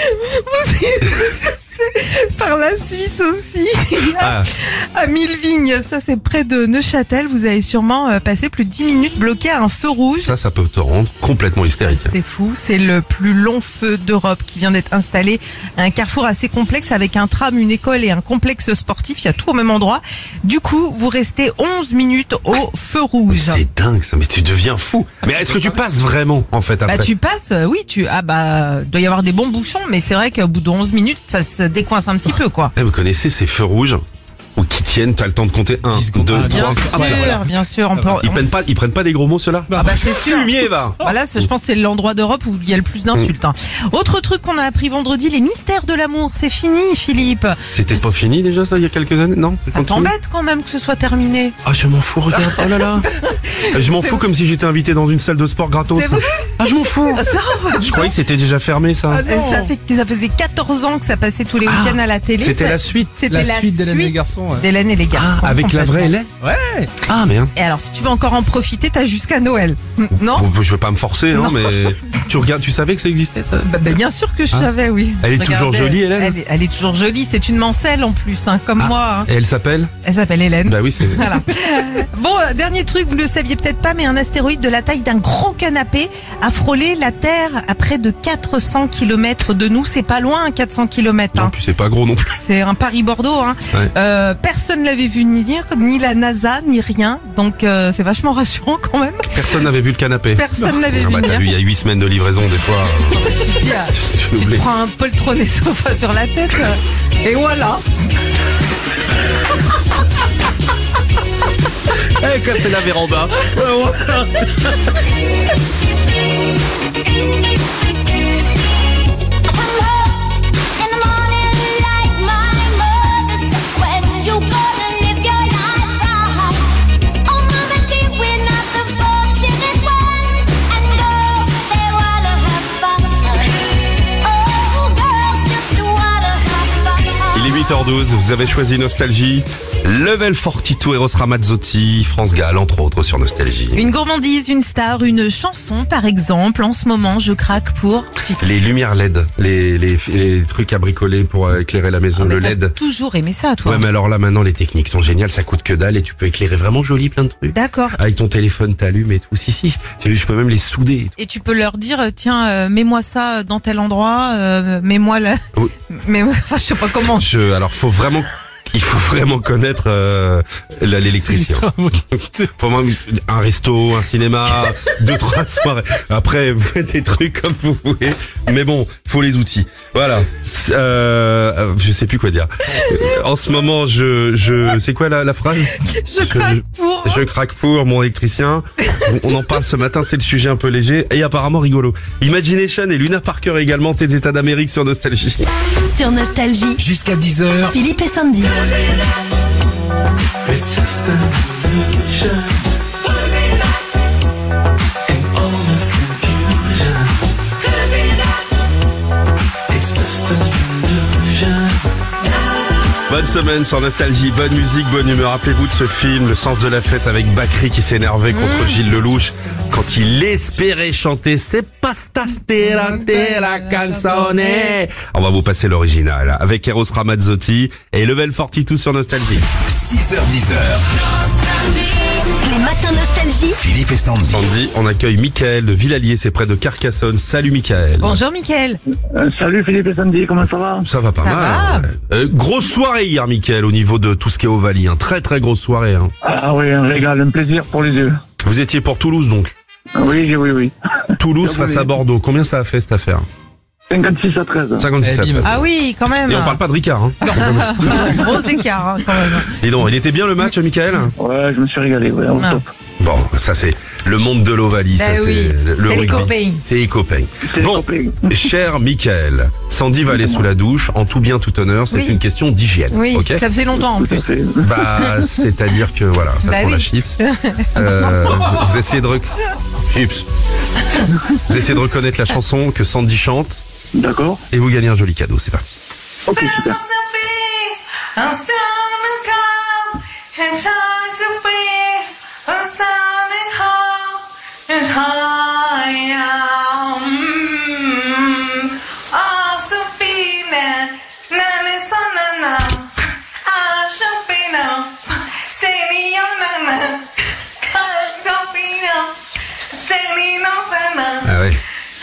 Par la Suisse aussi, Ah. à Millevignes, ça c'est près de Neuchâtel, vous avez sûrement passé plus de 10 minutes bloqué à un feu rouge. Ça peut te rendre complètement hystérique. C'est fou, c'est le plus long feu d'Europe qui vient d'être installé. Un carrefour assez complexe avec un tram, une école et un complexe sportif, il y a tout au même endroit. Du coup, vous restez 11 minutes au feu Mais rouge. c'est dingue ça, mais tu deviens fou. Mais est-ce que tu passes vraiment en fait après? Bah tu passes, oui, doit y avoir des bons bouchons, mais c'est vrai qu'au bout de 11 minutes, ça se décoince un petit peu, quoi. Vous connaissez ces feux rouges ou qui tiennent, t'as le temps de compter 1, 2, 3. Bien sûr, on peut... Ils prennent pas des gros mots ceux-là? Ah bah c'est sûr. Fumier va. Voilà, je pense que c'est l'endroit d'Europe où il y a le plus d'insultes. Hein. Autre truc qu'on a appris vendredi, les mystères de l'amour, c'est fini, Philippe. C'était pas fini déjà ça il y a quelques années? Non, Ça t'embête quand même que ce soit terminé. Ah, je m'en fous, regarde. Oh là là. Je m'en fous comme si j'étais invité dans une salle de sport gratos. C'est vrai? Ah, je m'en fous. Je croyais que c'était déjà fermé ça. Ça faisait 14 ans que ça passait tous les week-ends à la télé. C'était Ça- la suite. C'était la suite d'Hélène et les garçons. Ouais. d'Hélène et les garçons. Avec la vraie Hélène? Ouais. Ah merde. Et alors, si tu veux encore en profiter, t'as jusqu'à Noël. Non? Bon, je veux pas me forcer, hein, Non. mais tu savais que ça existait ça? Bah, bien sûr que je savais, oui. Elle est toujours jolie, Hélène? Elle est toujours jolie. C'est une mancelle en plus, hein, comme moi. Hein. Et elle s'appelle? Elle s'appelle Hélène. Bah oui, c'est. Voilà. Bon, dernier truc, vous le saviez peut-être pas, mais un astéroïde de la taille d'un gros canapé a frôlé la Terre à près de 400 km de nous. C'est pas loin, 400 km. Non, puis c'est pas gros non plus. C'est un Paris-Bordeaux. Hein. Ouais. Personne l'avait vu venir, ni la NASA, ni rien. Donc c'est vachement rassurant quand même. Personne n'avait vu le canapé. Personne l'avait Ah vu bah t'as venir. vu, il y a 8 semaines de livraison des fois. J'ai Tu oublié. te prends un poltron et sofa sur la tête et voilà. Eh, casser la véranda. In the morning, like my mother says, when you gonna live your life right? Oh, mama, dear, we're not the fortunate ones, and girls, they wanna have fun. Oh, girls just wanna have fun. Il est 8h12, vous avez choisi Nostalgie. Level 42 Eros Ramazzotti, France Gall, entre autres, sur Nostalgie. Une gourmandise, une star, une chanson par exemple. En ce moment, je craque pour... Les lumières LED, les trucs à bricoler pour éclairer la maison, le T'as LED. toujours aimé ça, toi. Ouais, mais alors là, maintenant, les techniques sont géniales, ça coûte que dalle et tu peux éclairer vraiment joli plein de trucs. D'accord. Avec ton téléphone, t'allumes et tout. Si. J'ai vu, je peux même les souder et tout. Et tu peux leur dire, tiens, mets-moi ça dans tel endroit, mets-moi là. Oui. Mais enfin, je sais pas comment. Alors, il faut vraiment connaître l'électricien. Faut vraiment un resto, un cinéma, 2-3 soirées. Après, vous faites des trucs comme vous voulez. Mais bon, faut les outils. Voilà. Je sais plus quoi dire. En ce moment, c'est quoi la phrase? Je craque pour Je craque pour mon électricien. On en parle ce matin, c'est le sujet un peu léger et apparemment rigolo. Imagination et Luna Parker également, tes États d'Amérique sur Nostalgie. Sur Nostalgie, Jusqu'à 10h, Philippe et Sandy. It's just an illusion. In all this confusion. It's just an illusion. Bonne semaine sur Nostalgie, bonne musique, bonne humeur. Rappelez-vous de ce film, Le sens de la fête, avec Bakri qui s'énervait contre Gilles Lelouch quand il espérait chanter C'est pastasterante la canzone. On va vous passer l'original avec Eros Ramazzotti et Level 42 sur Nostalgie. 6h10h, Les matins Nostalgie. Philippe et Sandy. Sandy, on accueille Mickaël de Villallier, c'est près de Carcassonne. Salut Mickaël. Bonjour Mickaël. Salut Philippe et Sandy, comment ça va? Ça va pas mal. Grosse soirée hier Mickaël au niveau de tout ce qui est Ovalie. Très très grosse soirée. Ah oui, un régal, un plaisir pour les deux. Vous étiez pour Toulouse donc. Oui. Toulouse Ah, face oui. à Bordeaux. Combien ça a fait cette affaire? 56 à 13. 56 à bim. 13. Ah oui, quand même. Et on parle pas de Ricard. Hein. Gros écart, hein, quand même. Dis donc, il était bien le match, Mickaël? Ouais, je me suis régalé, ouais, au Ah. top. Bon, ça c'est le monde de l'Ovalie. Bah Ça oui, c'est le c'est les rugby. copains. C'est les copains. C'est Bon, les copains. cher Mickaël, Sandy va aller sous la douche, en tout bien, tout honneur. C'est Oui. une question d'hygiène. Oui, Ok. ça faisait longtemps en Tout à plus. fait. Bah, c'est-à-dire que voilà, ça Bah sent oui. la chips. Vous essayez de chips. Vous essayez de reconnaître la chanson que Sandy chante D'accord. et vous gagnez un joli cadeau. C'est parti. Ok, super. Ah ouais.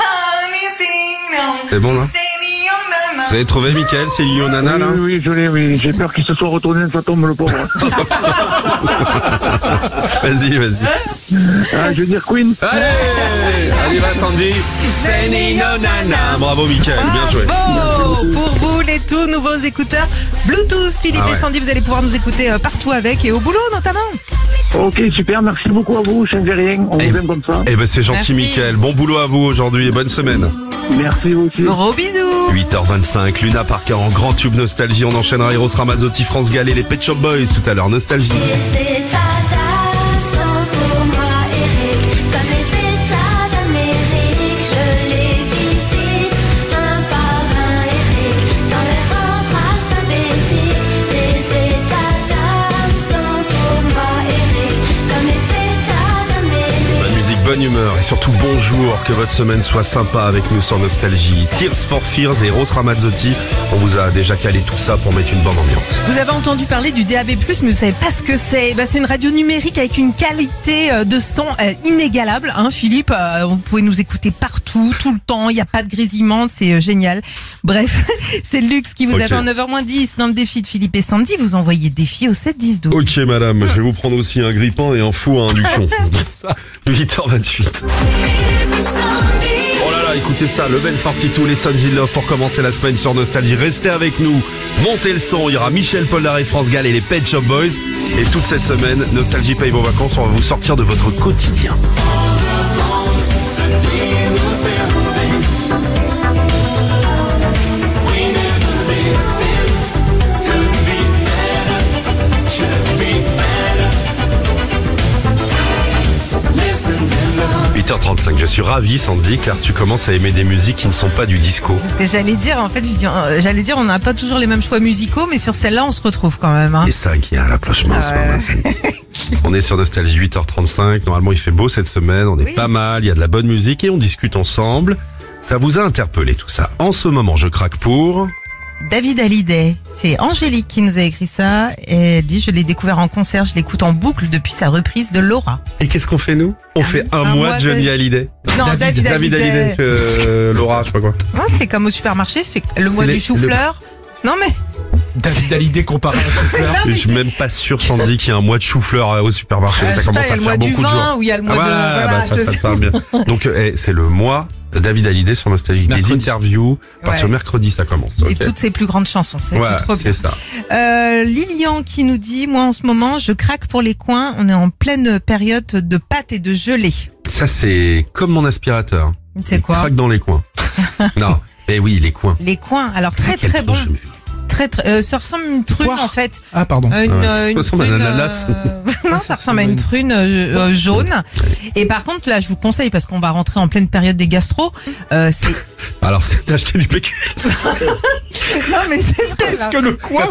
C'est bon là? Vous avez trouvé Mickaël, c'est Yonana là? Oui, je l'ai, oui. J'ai peur qu'il se soit retourné, ça tombe le pauvre. Vas-y. Ah, je veux dire Queen. Allez va Sandy. C'est Yonana. Bravo Mickaël, bien joué. Bravo pour vous les tout nouveaux écouteurs Bluetooth. Philippe Ah ouais. et Sandy, vous allez pouvoir nous écouter partout avec et au boulot notamment. Ok, super, merci beaucoup à vous, changez rien, on vous aime comme ça. Eh ben c'est gentil Merci. Mickaël. Bon boulot à vous aujourd'hui et bonne semaine. Merci vous aussi. Gros bisous. 8h25, Luna Parker en grand tube Nostalgie. On enchaînera Eros Ramazzotti, France Gall et les Pet Shop Boys tout à l'heure. Nostalgie. C'est pour moi, Eric, comme les États d'Amérique, je les visite un par un, Eric, dans les ordres alphabétiques. Les États d'âme sont pour moi, Eric, comme les États d'Amérique. Bonne musique, bonne humeur et surtout bonjour. Que votre semaine soit sympa avec nous sur Nostalgie. Tears for Fears et Eros Ramazzotti. On vous a déjà calé tout ça pour mettre une bonne ambiance. Vous avez entendu parler du DAB+, mais vous savez pas ce que c'est. Bah, c'est une radio numérique avec une qualité de son inégalable. Hein, Philippe, vous pouvez nous écouter partout, tout le temps. Il n'y a pas de grésillement, c'est génial. Bref, c'est le luxe qui vous Ok. attend à 9h10 dans le défi de Philippe et Sandy. Vous envoyez défi au 7 10 12. Ok madame, je vais vous prendre aussi un grippin et un four à induction. 8h28. Oh là là, écoutez ça, Level 42, les Sons in Love pour commencer la semaine sur Nostalgie. Restez avec nous, montez le son, il y aura Michel Polnareff, France Gall et les Pet Shop Boys. Et toute cette semaine, Nostalgie paye vos vacances, on va vous sortir de votre quotidien. « 8h35, je suis ravi Sandy car tu commences à aimer des musiques qui ne sont pas du disco. Ce que j'allais dire, en fait, j'allais dire, on n'a pas toujours les mêmes choix musicaux, mais sur celle-là, on se retrouve quand même. Hein. Et ça qui est à la cloche mince. Ah ouais. pas mal, Sandy. On est sur Nostalgie 8h35, normalement il fait beau cette semaine, on est Oui. pas mal, il y a de la bonne musique et on discute ensemble. Ça vous a interpellé tout ça. En ce moment je craque pour... David Hallyday, c'est Angélique qui nous a écrit ça et elle dit je l'ai découvert en concert, je l'écoute en boucle depuis sa reprise de Laura. Et qu'est-ce qu'on fait nous? On fait un mois de Johnny Hallyday. Non, David Hallyday, Laura, je sais pas quoi. Non, c'est comme au supermarché, c'est le mois C'est du chou-fleur. Non mais David Hallyday comparé à un chauffeur. Je suis même pas sûr, Sandy, qu'il y a un mois de chou-fleur au supermarché. Ça commence à faire beaucoup de jours. Où il y a le mois ça te parle bien. Donc, c'est le mois David Hallyday sur Nostalgie. Des interviews. À partir de mercredi, ça commence. Et toutes ses plus grandes chansons. C'est trop bien. C'est ça. Lilian qui nous dit, moi en ce moment, je craque pour les coins. On est en pleine période de pâte et de gelée. Ça, c'est comme mon aspirateur. C'est quoi? Craque dans les coins. Non. Eh oui, les coins. Les coins. Alors très très bon. Ça ressemble à une prune en fait. Ah pardon. Ça ressemble à un ananas. Non, ça ressemble à une prune jaune. Et par contre, là, je vous conseille parce qu'on va rentrer en pleine période des gastro. Alors, c'est d'acheter du PQ. Non, mais c'est vrai. Parce que le coin,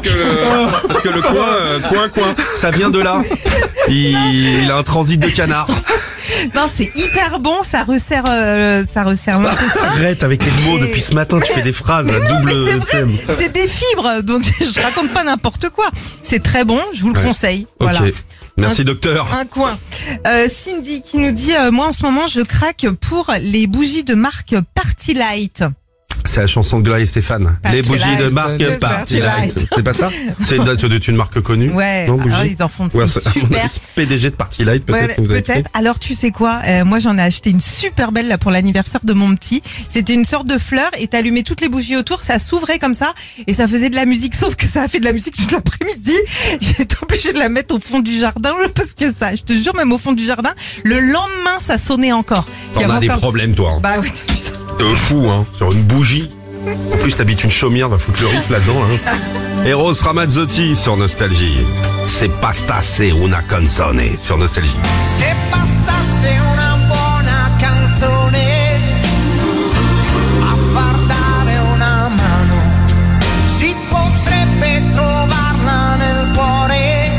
coin, ça vient de là. Il a un transit de canard. Non, c'est hyper bon, ça resserre mon intestin. Arrête avec les mots, depuis ce matin tu fais des phrases à double thème. C'est des fibres, donc je raconte pas n'importe quoi. C'est très bon, je vous le conseille. Ok. Voilà. Merci docteur. Un coin. Cindy qui nous dit, moi en ce moment je craque pour les bougies de marque Party Light. C'est la chanson de Gloria et Stéphane. Les bougies de marque Party Light. C'est pas ça? C'est une marque connue. Ouais. Non, alors ils en font super. PDG de Party Light, peut-être. Peut-être. Alors tu sais quoi? Moi j'en ai acheté une super belle là pour l'anniversaire de mon petit. C'était une sorte de fleur et t'allumais toutes les bougies autour, ça s'ouvrait comme ça et ça faisait de la musique. Sauf que ça a fait de la musique toute l'après-midi. J'ai été obligée de la mettre au fond du jardin parce que ça, je te jure, même au fond du jardin, le lendemain ça sonnait encore. T'en as des problèmes toi. Bah oui, t'as vu ça. De fou, hein, sur une bougie. En plus, t'habites une chaumière, va foutre le riff là-dedans, hein. Eros Ramazzotti sur Nostalgie. C'est basta se una canzone sur Nostalgie. Se bastasse una buona canzone a far dare una mano, si potrebbe trovarla nel cuore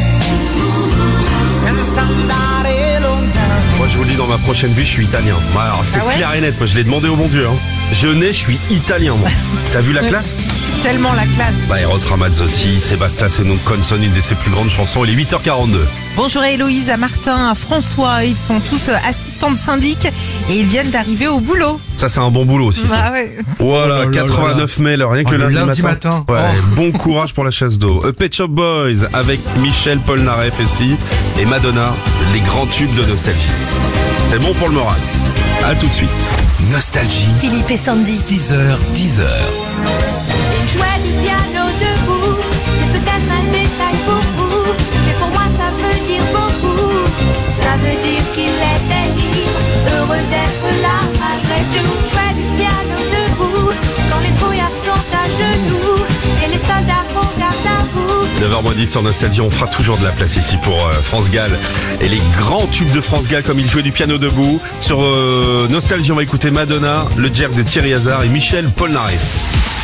senza andare lontano. Moi, je vous le dis, dans ma prochaine vie, je suis italien. Alors, c'est clair et net. Moi, je l'ai demandé au bon Dieu, hein. Je suis italien, moi. T'as vu la classe? Tellement la classe. Eros Ramazzotti, Sébastien Senon Conson, une de ses plus grandes chansons. Il est 8h42. Bonjour à Héloïse, à Martin, à François. Ils sont tous assistants de syndic et ils viennent d'arriver au boulot. Ça, c'est un bon boulot aussi. Ça. Ah ouais. Voilà, 89 mai, rien que le lundi matin. Ouais, bon courage pour la chasse d'eau. Pet Shop Boys avec Michel Polnareff ici et Madonna, les grands tubes de Nostalgie. C'est bon pour le moral. À tout de suite. Nostalgie. Philippe et Sandy. 6h, 10h. Il jouait du piano debout, c'est peut-être un détail pour vous, mais pour moi ça veut dire beaucoup. Ça veut dire qu'il était libre, heureux d'être là malgré tout. Jouait du piano debout, quand les trouillards sont à genoux, et les soldats regardent à vous. 9h10 sur Nostalgie, on fera toujours de la place ici pour France Gall et les grands tubes de France Gall comme il jouait du piano debout. Sur Nostalgie, on va écouter Madonna, le jerk de Thierry Hazard et Michel Polnareff.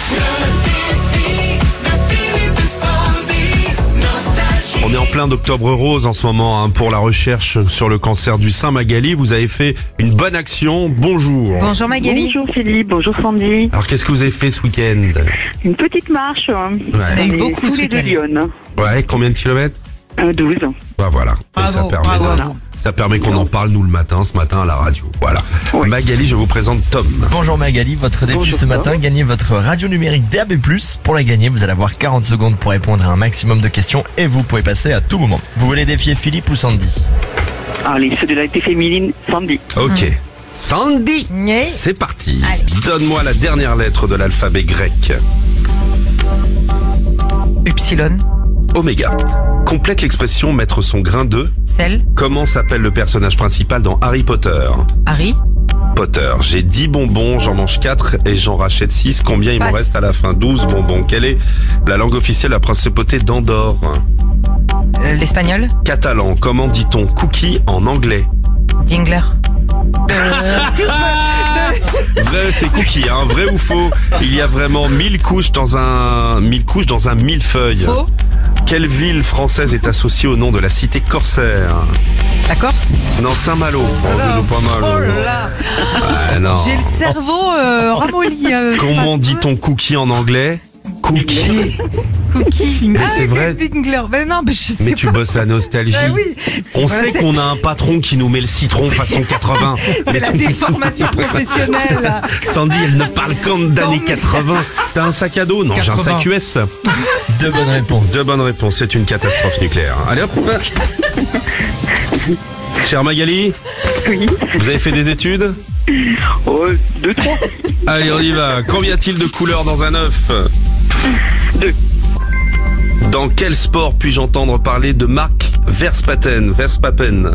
On est en plein d'Octobre Rose en ce moment hein, pour la recherche sur le cancer du sein. Magali, vous avez fait une bonne action. Bonjour. Bonjour Magali. Bonjour Philippe, bonjour Sandy. Alors qu'est-ce que vous avez fait ce week-end? Une petite marche. Ouais. On a eu beaucoup tous ce les deux week-end. Lyon. Ouais, combien de kilomètres? 12. Bah voilà. Et Bravo, ça permet qu'on en parle nous le matin, ce matin à la radio. Voilà. Oui. Magali, je vous présente Tom. Bonjour Magali, votre défi Bonjour ce matin, gagnez votre radio numérique DAB+. Pour la gagner, vous allez avoir 40 secondes pour répondre à un maximum de questions et vous pouvez passer à tout moment. Vous voulez défier Philippe ou Sandy? Allez, ceux de la été féminine, Sandy. Ok. Sandy, Ouais. c'est parti. Allez. Donne-moi la dernière lettre de l'alphabet grec. Upsilon, Oméga. Complète l'expression mettre son grain de. Sel, Comment s'appelle le personnage principal dans Harry Potter? Harry, Potter. J'ai 10 bonbons, j'en mange 4 et j'en rachète 6. Combien il m'en Passe. reste à la fin? 12 bonbons. Quelle est la langue officielle de la principauté d'Andorre? l'espagnol, Catalan. Comment dit-on cookie en anglais? Dingler. Vrai, c'est cookie, hein. Vrai ou faux? Il y a vraiment 1000 couches dans un millefeuille. Faux. Quelle ville française est associée au nom de la cité corsaire? La Corse. Non, Saint-Malo. Oh, Non. c'est pas mal. Oh là là. Ah, non. J'ai le cerveau ramolli. ce Comment matin. dit-on cookie en anglais? Cookie. cookies. Mais c'est vrai. Des Dingler. Mais non, mais je sais Mais tu pas. bosses à Nostalgie. Ah oui. On Voilà, sait c'est- qu'on a un patron qui nous met le citron façon 80. C'est Mais la tu- déformation professionnelle. Sandy, elle ne parle qu'en d'années Non, mais- 80. T'as un sac à dos? Non, j'ai un 80. sac US. Deux bonnes réponses. Deux bonnes réponses, c'est une catastrophe nucléaire. Allez hop. Cher Magali, Oui. vous avez fait des études? Oh, 2, 3. Allez, on y va. Combien y a-t-il de couleurs dans un œuf? 2. Dans quel sport puis-je entendre parler de Mark Verstappen? Verstappen.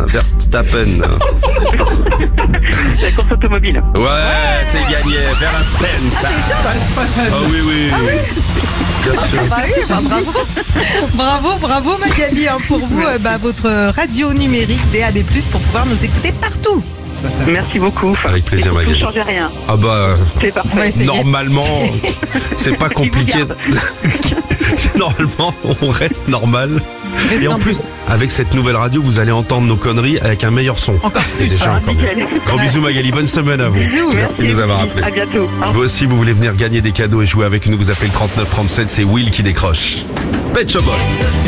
La course automobile. Ouais, c'est gagné. Verstappen. Ah oui, oui. Bien sûr. Bah oui, bah bravo. bravo Magali, hein, pour vous, votre radio numérique DAB+, pour pouvoir nous écouter partout. Merci beaucoup. Avec plaisir, Vous ne Magali. changez rien. Ah bah, C'est parfait. On va essayer. normalement, c'est pas compliqué. garde. Normalement, on reste normal. Reste Et en un plus, peu. avec cette nouvelle radio, vous allez entendre nos conneries avec un meilleur son. Encore C'est plus. déjà encore mieux. Nickel. Gros bisous Magali, bonne semaine à vous. Bisous. Merci de nous avoir appelés. À bientôt. Au Vous aussi, vous voulez venir gagner des cadeaux et jouer avec nous, vous appelez le 3937, c'est Will qui décroche. Pet Shop Boys.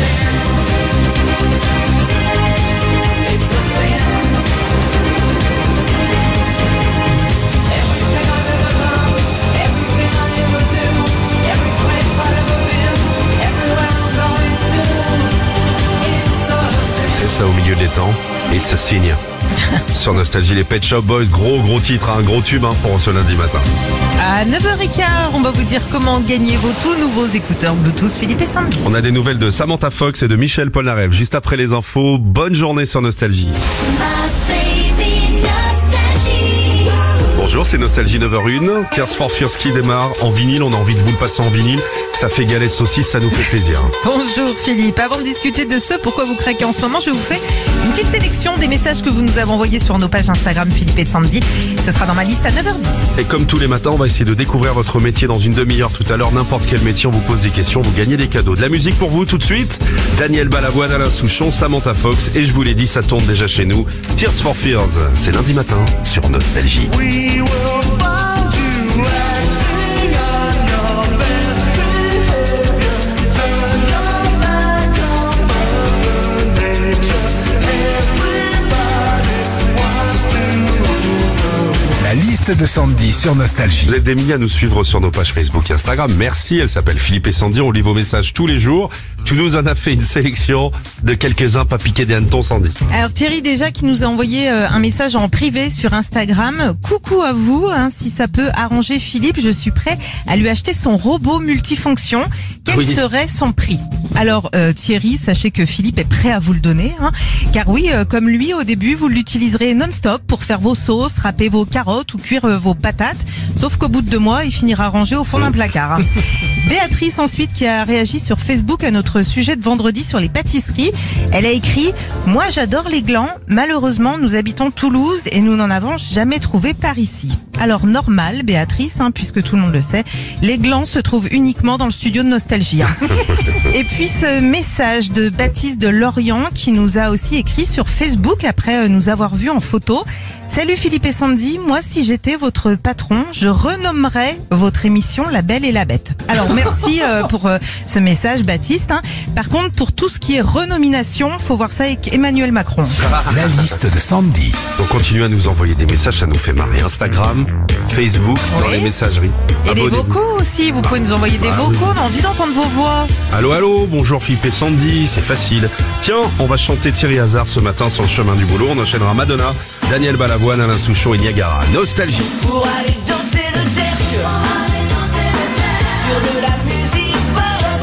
C'est ça au milieu des temps. It's a signe. Sur Nostalgie, les Pet Shop Boys, gros titre, un gros tube pour ce lundi matin. À 9h15, on va vous dire comment gagner vos tout nouveaux écouteurs Bluetooth Philippe et Sandy. On a des nouvelles de Samantha Fox et de Michel Polnareff. Juste après les infos, bonne journée sur Nostalgie. Bonjour, c'est Nostalgie 9h01. Tears for Fears qui démarre en vinyle. On a envie de vous le passer en vinyle. Ça fait galette saucisse, ça nous fait plaisir. Bonjour Philippe. Avant de discuter de ce pourquoi vous craquez en ce moment, je vous fais une petite sélection des messages que vous nous avez envoyés sur nos pages Instagram Philippe et Sandy. Ce sera dans ma liste à 9h10. Et comme tous les matins, on va essayer de découvrir votre métier dans une demi-heure tout à l'heure. N'importe quel métier, on vous pose des questions, vous gagnez des cadeaux. De la musique pour vous tout de suite. Daniel Balavoine, Alain Souchon, Samantha Fox. Et je vous l'ai dit, ça tourne déjà chez nous. Tears for Fears, c'est lundi matin sur Nostalgie. La liste de Sandy sur Nostalgie. Vous êtes des milliers à nous suivre sur nos pages Facebook et Instagram. Merci, elle s'appelle Philippe et Sandy, on lit vos messages tous les jours. Tu nous en as fait une sélection de quelques-uns, pas piquer des hannetons, Sandy. Alors Thierry déjà qui nous a envoyé un message en privé sur Instagram. Coucou à vous, si ça peut arranger Philippe, je suis prêt à lui acheter son robot multifonction. Quel Oui. serait son prix? Alors Thierry, sachez que Philippe est prêt à vous le donner, car oui, comme lui au début, vous l'utiliserez non-stop pour faire vos sauces, râper vos carottes ou cuire vos patates. Sauf qu'au bout de 2 mois, il finira rangé au fond d'un placard. Béatrice ensuite qui a réagi sur Facebook à notre sujet de vendredi sur les pâtisseries. Elle a écrit « Moi j'adore les glands, malheureusement nous habitons Toulouse et nous n'en avons jamais trouvé par ici ». Alors normal Béatrice, puisque tout le monde le sait, les glands se trouvent uniquement dans le studio de Nostalgie. Et puis ce message de Baptiste de Lorient qui nous a aussi écrit sur Facebook après nous avoir vu en photo. Salut Philippe et Sandy, moi si j'étais votre patron, je renommerais votre émission La Belle et la Bête. Alors merci pour ce message Baptiste. Par contre pour tout ce qui est renomination, faut voir ça avec Emmanuel Macron. La liste de Sandy. Donc continuez à nous envoyer des messages, ça nous fait marrer. Instagram, Facebook, dans Oui. les messageries. Et les Abonnez-vous. vocaux aussi, vous pouvez nous envoyer des vocaux, on a envie d'entendre vos voix. Allô, bonjour Philippe et Sandy, c'est facile. Tiens, on va chanter Thierry Hazard ce matin sur le chemin du boulot. On enchaînera Madonna, Daniel Balavoine, Alain Souchon et Niagara. Nostalgie. Pour aller danser le jerk sur de la musique pop,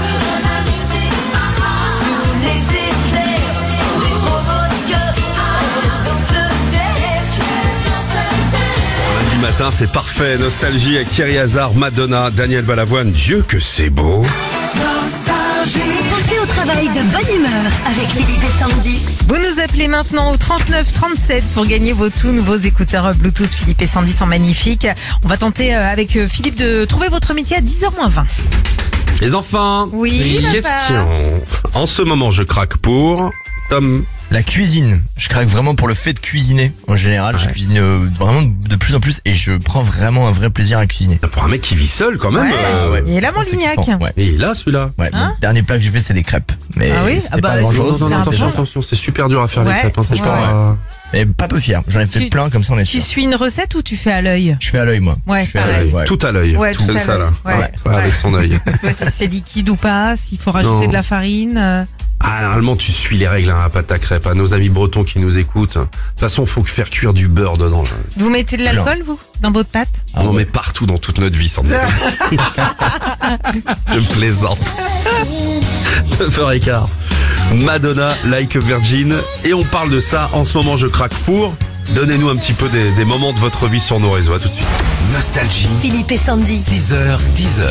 sous les éclairs, les stroboscopes, elle danse le jerk. Lundi matin, c'est parfait. Nostalgie avec Thierry Hazard, Madonna, Daniel Balavoine. Dieu que c'est beau. Partez au travail de bonne humeur avec Philippe et Sandy. Vous nous appelez maintenant au 3937 pour gagner vos tout nouveaux écouteurs Bluetooth. Philippe et Sandy sont magnifiques. On va tenter avec Philippe de trouver votre métier à 10h-20. Les enfants. Oui, papa. Question. En ce moment, je craque pour Tom La cuisine. Je craque vraiment pour le fait de cuisiner en général. Je cuisine vraiment de plus en plus et je prends vraiment un vrai plaisir à cuisiner. Pour un mec qui vit seul quand même. Ouais. Il est là mon Lignac. Et il est là celui-là. Ouais, mon dernier plat que j'ai fait c'était des crêpes. Mais Ah oui. c'était pas grand-chose. Non, attention, c'est super dur à faire les crêpes. C'est pas. Mais pas peu fier. J'en ai fait plein comme ça on est Tu sûr. suis une recette ou tu fais à l'œil? Je fais à l'œil moi. Ouais, Je fais à pareil. l'œil, ouais. Tout à l'œil. Ouais, tout c'est à ça là. l'œil. Ouais. Avec son œil. Ouais, si c'est liquide ou pas, s'il faut rajouter Non. de la farine. Ah, normalement, tu suis les règles à pâte à crêpes. À nos amis bretons qui nous écoutent. De toute façon, faut faire cuire du beurre dedans. Vous mettez de l'alcool, vous, dans votre pâte? On en met partout dans toute notre vie, sans doute. Je plaisante. 9h15. Madonna, Like a Virgin. Et on parle de ça. En ce moment, je craque pour. Donnez-nous un petit peu des moments de votre vie sur nos réseaux. À tout de suite. Nostalgie. Philippe et Sandy. 6h, 10h.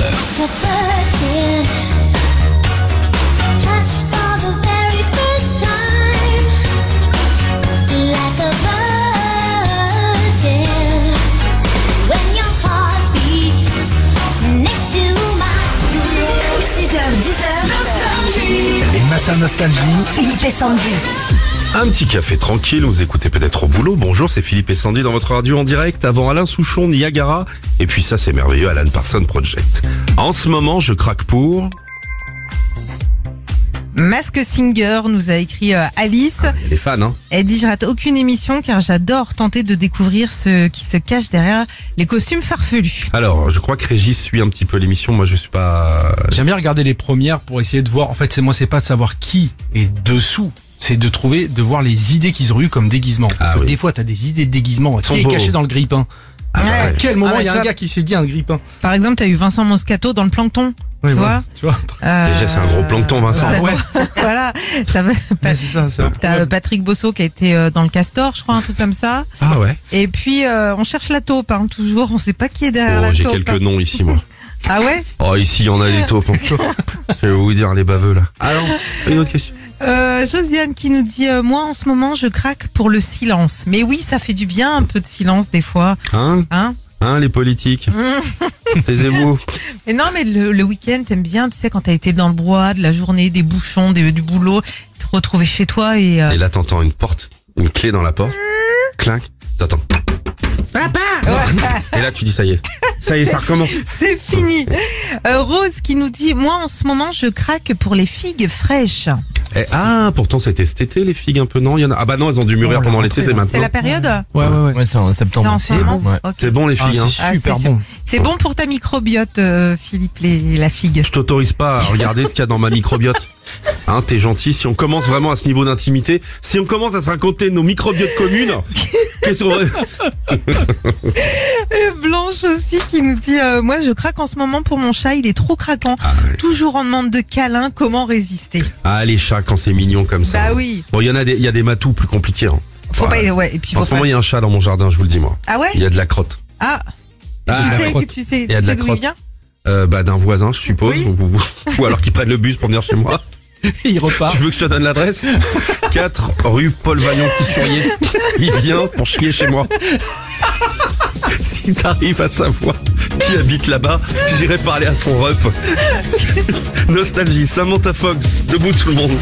Les matins Nostalgie. Philippe et Sandy. Un petit café tranquille, vous écoutez peut-être au boulot. Bonjour, c'est Philippe et Sandy dans votre radio en direct avant Alain Souchon, Niagara. Et puis ça, c'est merveilleux, Alan Parsons Project. En ce moment, je craque pour... Mask Singer nous a écrit Alice. Il y a des fans, hein. Elle dit: je rate aucune émission car j'adore tenter de découvrir ce qui se cache derrière les costumes farfelus. Alors, je crois que Régis suit un petit peu l'émission. Moi, je suis pas... J'aime bien regarder les premières pour essayer de voir. En fait, c'est pas de savoir qui est dessous. C'est de voir les idées qu'ils ont eues comme déguisement. Parce que des fois, t'as des idées de déguisement. Qui est caché dans le grille-pain? À quel moment il y a un gars qui s'est dit un grille-pain? Par exemple, t'as eu Vincent Moscato dans le Plancton. Oui, tu voilà. vois Déjà, c'est un gros plancton, Vincent. Voilà. C'est ça. T'as Patrick Bosso qui a été dans le Castor, je crois, un truc comme ça. Ah ouais. Et puis, on cherche la taupe, hein, toujours. On sait pas qui est derrière la J'ai taupe. quelques noms ici, moi. Ah ouais? Oh, ici, il y en a des taupes. Je vais vous dire, les baveux, là. Alors, une autre question. Josiane qui nous dit moi en ce moment je craque pour le silence. Mais oui, ça fait du bien un peu de silence des fois. Hein, les politiques. Taisez-vous. Mais non, mais le week-end t'aimes bien, tu sais, quand t'as été dans le bois, de la journée, des bouchons, du boulot, te retrouver chez toi et là t'entends une porte, une clé dans la porte. Clinc. T'entends. Papa. Et là tu dis ça y est, ça recommence. C'est fini. Rose qui nous dit moi en ce moment je craque pour les figues fraîches. Pourtant c'était cet été les figues un peu, non? Il y en a. Ah bah non, elles ont dû mûrir pendant l'été, c'est maintenant. C'est la période? Ouais, c'est en septembre. C'est en ce moment. Ouais. C'est bon les filles, hein. C'est super bon. C'est bon pour ta microbiote, Philippe, la figue. Je t'autorise pas à regarder ce qu'il y a dans ma microbiote. Hein, t'es gentil. Si on commence vraiment à ce niveau d'intimité, si on commence à se raconter nos microbiotes communes, qu'est-ce qu'on... Blanche aussi qui nous dit moi je craque en ce moment pour mon chat, il est trop craquant. Toujours en demande de câlin, comment résister? Ah, les chats quand c'est mignon comme ça. Bah oui. Bon, il y a des matous plus compliqués. Hein. Faut pas, ouais, et puis en ce moment, il y a un chat dans mon jardin, je vous le dis moi. Ah ouais? Il y a de la crotte. Tu sais Il y a de la d'où il crotte. vient? D'un voisin, je suppose, Oui. ou alors qu'ils prennent le bus pour venir chez moi. Il repart. Tu veux que je te donne l'adresse? 4 rue Paul Vaillant Couturier. Il vient pour chier chez moi. Si t'arrives à savoir qui habite là-bas, j'irai parler à son rep. Nostalgie, Samantha Fox, debout tout le monde.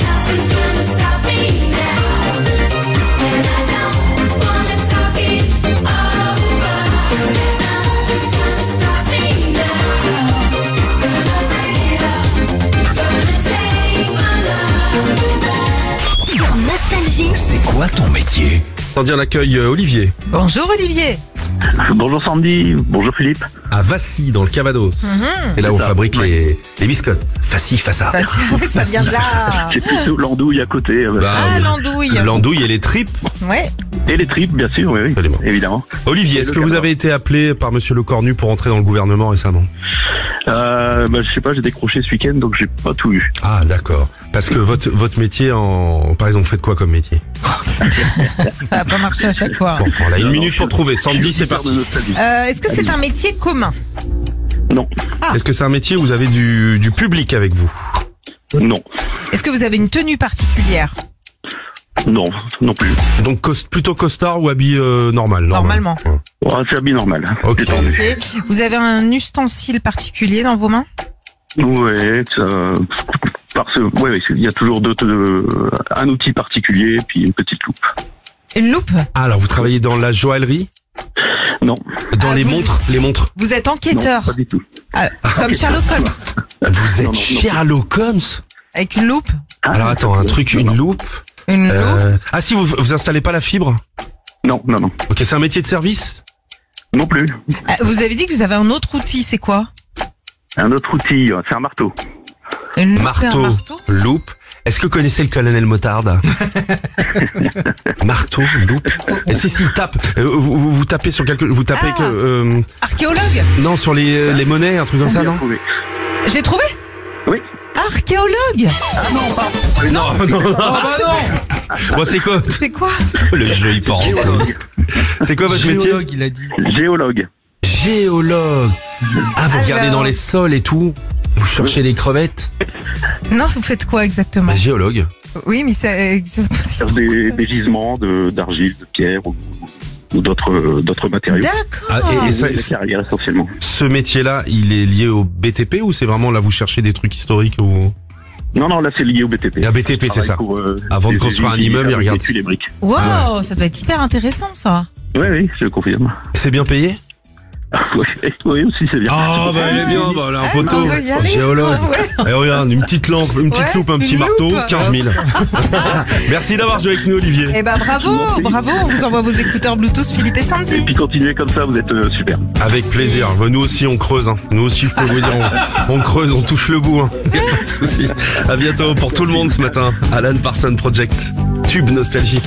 Sur Nostalgie. C'est quoi ton métier? Sans dire l'accueil Olivier. Bonjour Olivier. Bonjour Sandy, bonjour Philippe. À Vassy, dans le Cavados. C'est là où on fabrique les biscottes. Vassy, Fassa. Ça vient de là. C'est plutôt l'andouille à côté. L'andouille. L'andouille et les tripes. Ouais. Et les tripes, bien sûr, oui, Absolument. évidemment. Olivier, est-ce que vous avez été appelé par Monsieur Le Cornu pour entrer dans le gouvernement récemment? Je sais pas, j'ai décroché ce week-end, donc j'ai pas tout eu. Ah, d'accord. Parce que votre métier par exemple, vous faites quoi comme métier? Ça va pas marcher à chaque fois. Bon, on a une minute pour trouver. Sandy, c'est parti. Est-ce que c'est un métier commun? Non. Est-ce que c'est un métier où vous avez du public avec vous? Non. Est-ce que vous avez une tenue particulière? Non, non plus. Donc plutôt costard ou habit normal? Normalement. Ouais. Ouais, c'est habit normal. Ok. Vous avez un ustensile particulier dans vos mains? Ouais, il y a toujours un outil particulier, puis une petite loupe. Une loupe? Ah, alors vous travaillez dans la joaillerie? Non. Dans les montres? Vous êtes enquêteur? Non, pas du tout. Comme Sherlock Holmes? Vous êtes Sherlock Holmes? Avec une loupe? Alors attends, une loupe? Une loupe? Ah si, vous installez pas la fibre? Non. Ok, c'est un métier de service? Non plus. Vous avez dit que vous avez un autre outil, c'est quoi? Un autre outil, c'est un marteau. Une loupe, marteau, loupe. Est-ce que vous connaissez le colonel Motard? Marteau, loupe. Et si il tape, vous tapez sur vous tapez archéologue? Non, sur les monnaies, un truc comme ça, non? J'ai trouvé? Oui. Archéologue? Non. Bon, c'est quoi? C'est quoi? Le jeu, il part. C'est quoi votre métier? Géologue, il a dit. Géologue. Ah, vous regardez dans les sols et tout? Vous cherchez des crevettes? Non, vous faites quoi exactement? Géologue. Oui, mais c'est des gisements d'argile, de pierre ou d'autres matériaux. D'accord. Et carrière essentiellement. Ce métier-là, il est lié au BTP ou c'est vraiment là vous cherchez des trucs historiques ou... Non, là c'est lié au BTP. La BTP, c'est ça. Avant de construire un immeuble, il regarde. Les briques. Wow, ça doit être hyper intéressant ça. Oui, je le confirme. C'est bien payé? Oui, aussi c'est bien. Ah, bah, il est bien, bah, là, un poteau. Géologue. Et regarde, une petite lampe, une petite loupe, un petit marteau, 15 000. Merci d'avoir joué avec nous, Olivier. Eh ben, bravo. On vous envoie vos écouteurs Bluetooth, Philippe et Sandy. Et puis continuez comme ça, vous êtes super. Avec plaisir. Nous aussi, on creuse, hein. Nous aussi, je peux vous dire, on creuse, on touche le bout, hein. Y a pas de souci. À bientôt pour tout le monde ce matin. Alan Parsons Project. Tube Nostalgie.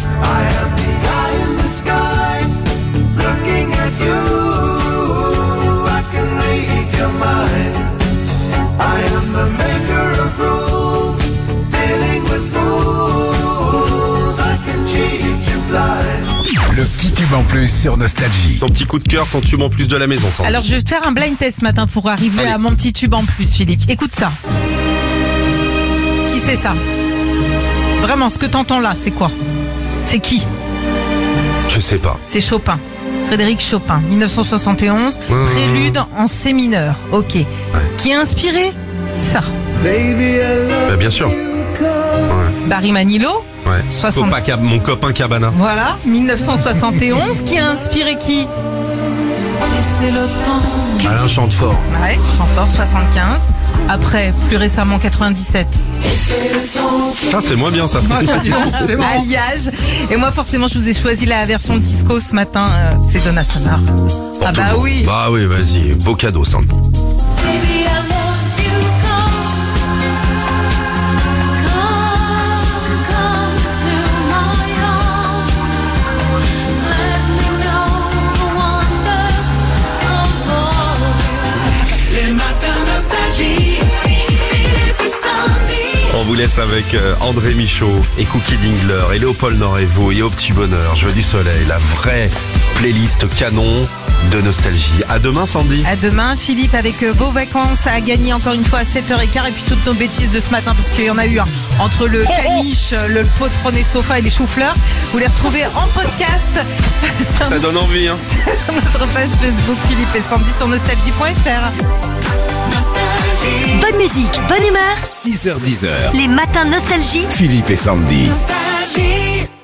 Le petit tube en plus sur Nostalgie. Ton petit coup de cœur, ton tube en plus de la maison. Sandy. Alors je vais faire un blind test ce matin pour arriver à mon petit tube en plus, Philippe. Écoute ça. Qui c'est ça? Vraiment, ce que t'entends là, c'est quoi? C'est qui? Je sais pas. C'est Chopin. Frédéric Chopin, 1971, prélude en C mineur. Ok. Ouais. Qui a inspiré ça? Bah, bien sûr. Ouais. Barry Manilow. Ouais. Mon copain Cabana. Voilà, 1971. Qui a inspiré qui? Alain Chantefort. Ouais, Chantefort, 75. Après, plus récemment, 97. Ah, c'est moins bien ça. C'est bon. Alliage. Et moi, forcément, je vous ai choisi la version disco ce matin. C'est Donna Summer. Pour bah oui. Bah oui, vas-y. Beau cadeau, Sandy. On vous laisse avec André Michaud et Cookie Dingler et Léopold Norevo et Au Petit Bonheur, Joie du Soleil, la vraie playlist canon de Nostalgie. À demain, Sandy. À demain, Philippe, avec vos vacances à gagner encore une fois à 7h15 et puis toutes nos bêtises de ce matin parce qu'il y en a eu entre le caniche, le potronné sofa et les choux-fleurs. Vous les retrouvez en podcast. Ça donne envie, hein. Sur notre page Facebook Philippe et Sandy sur nostalgie.fr. Bonne musique, bonne humeur. 6h-10h. Les matins Nostalgie. Philippe et Sandy. Nostalgie.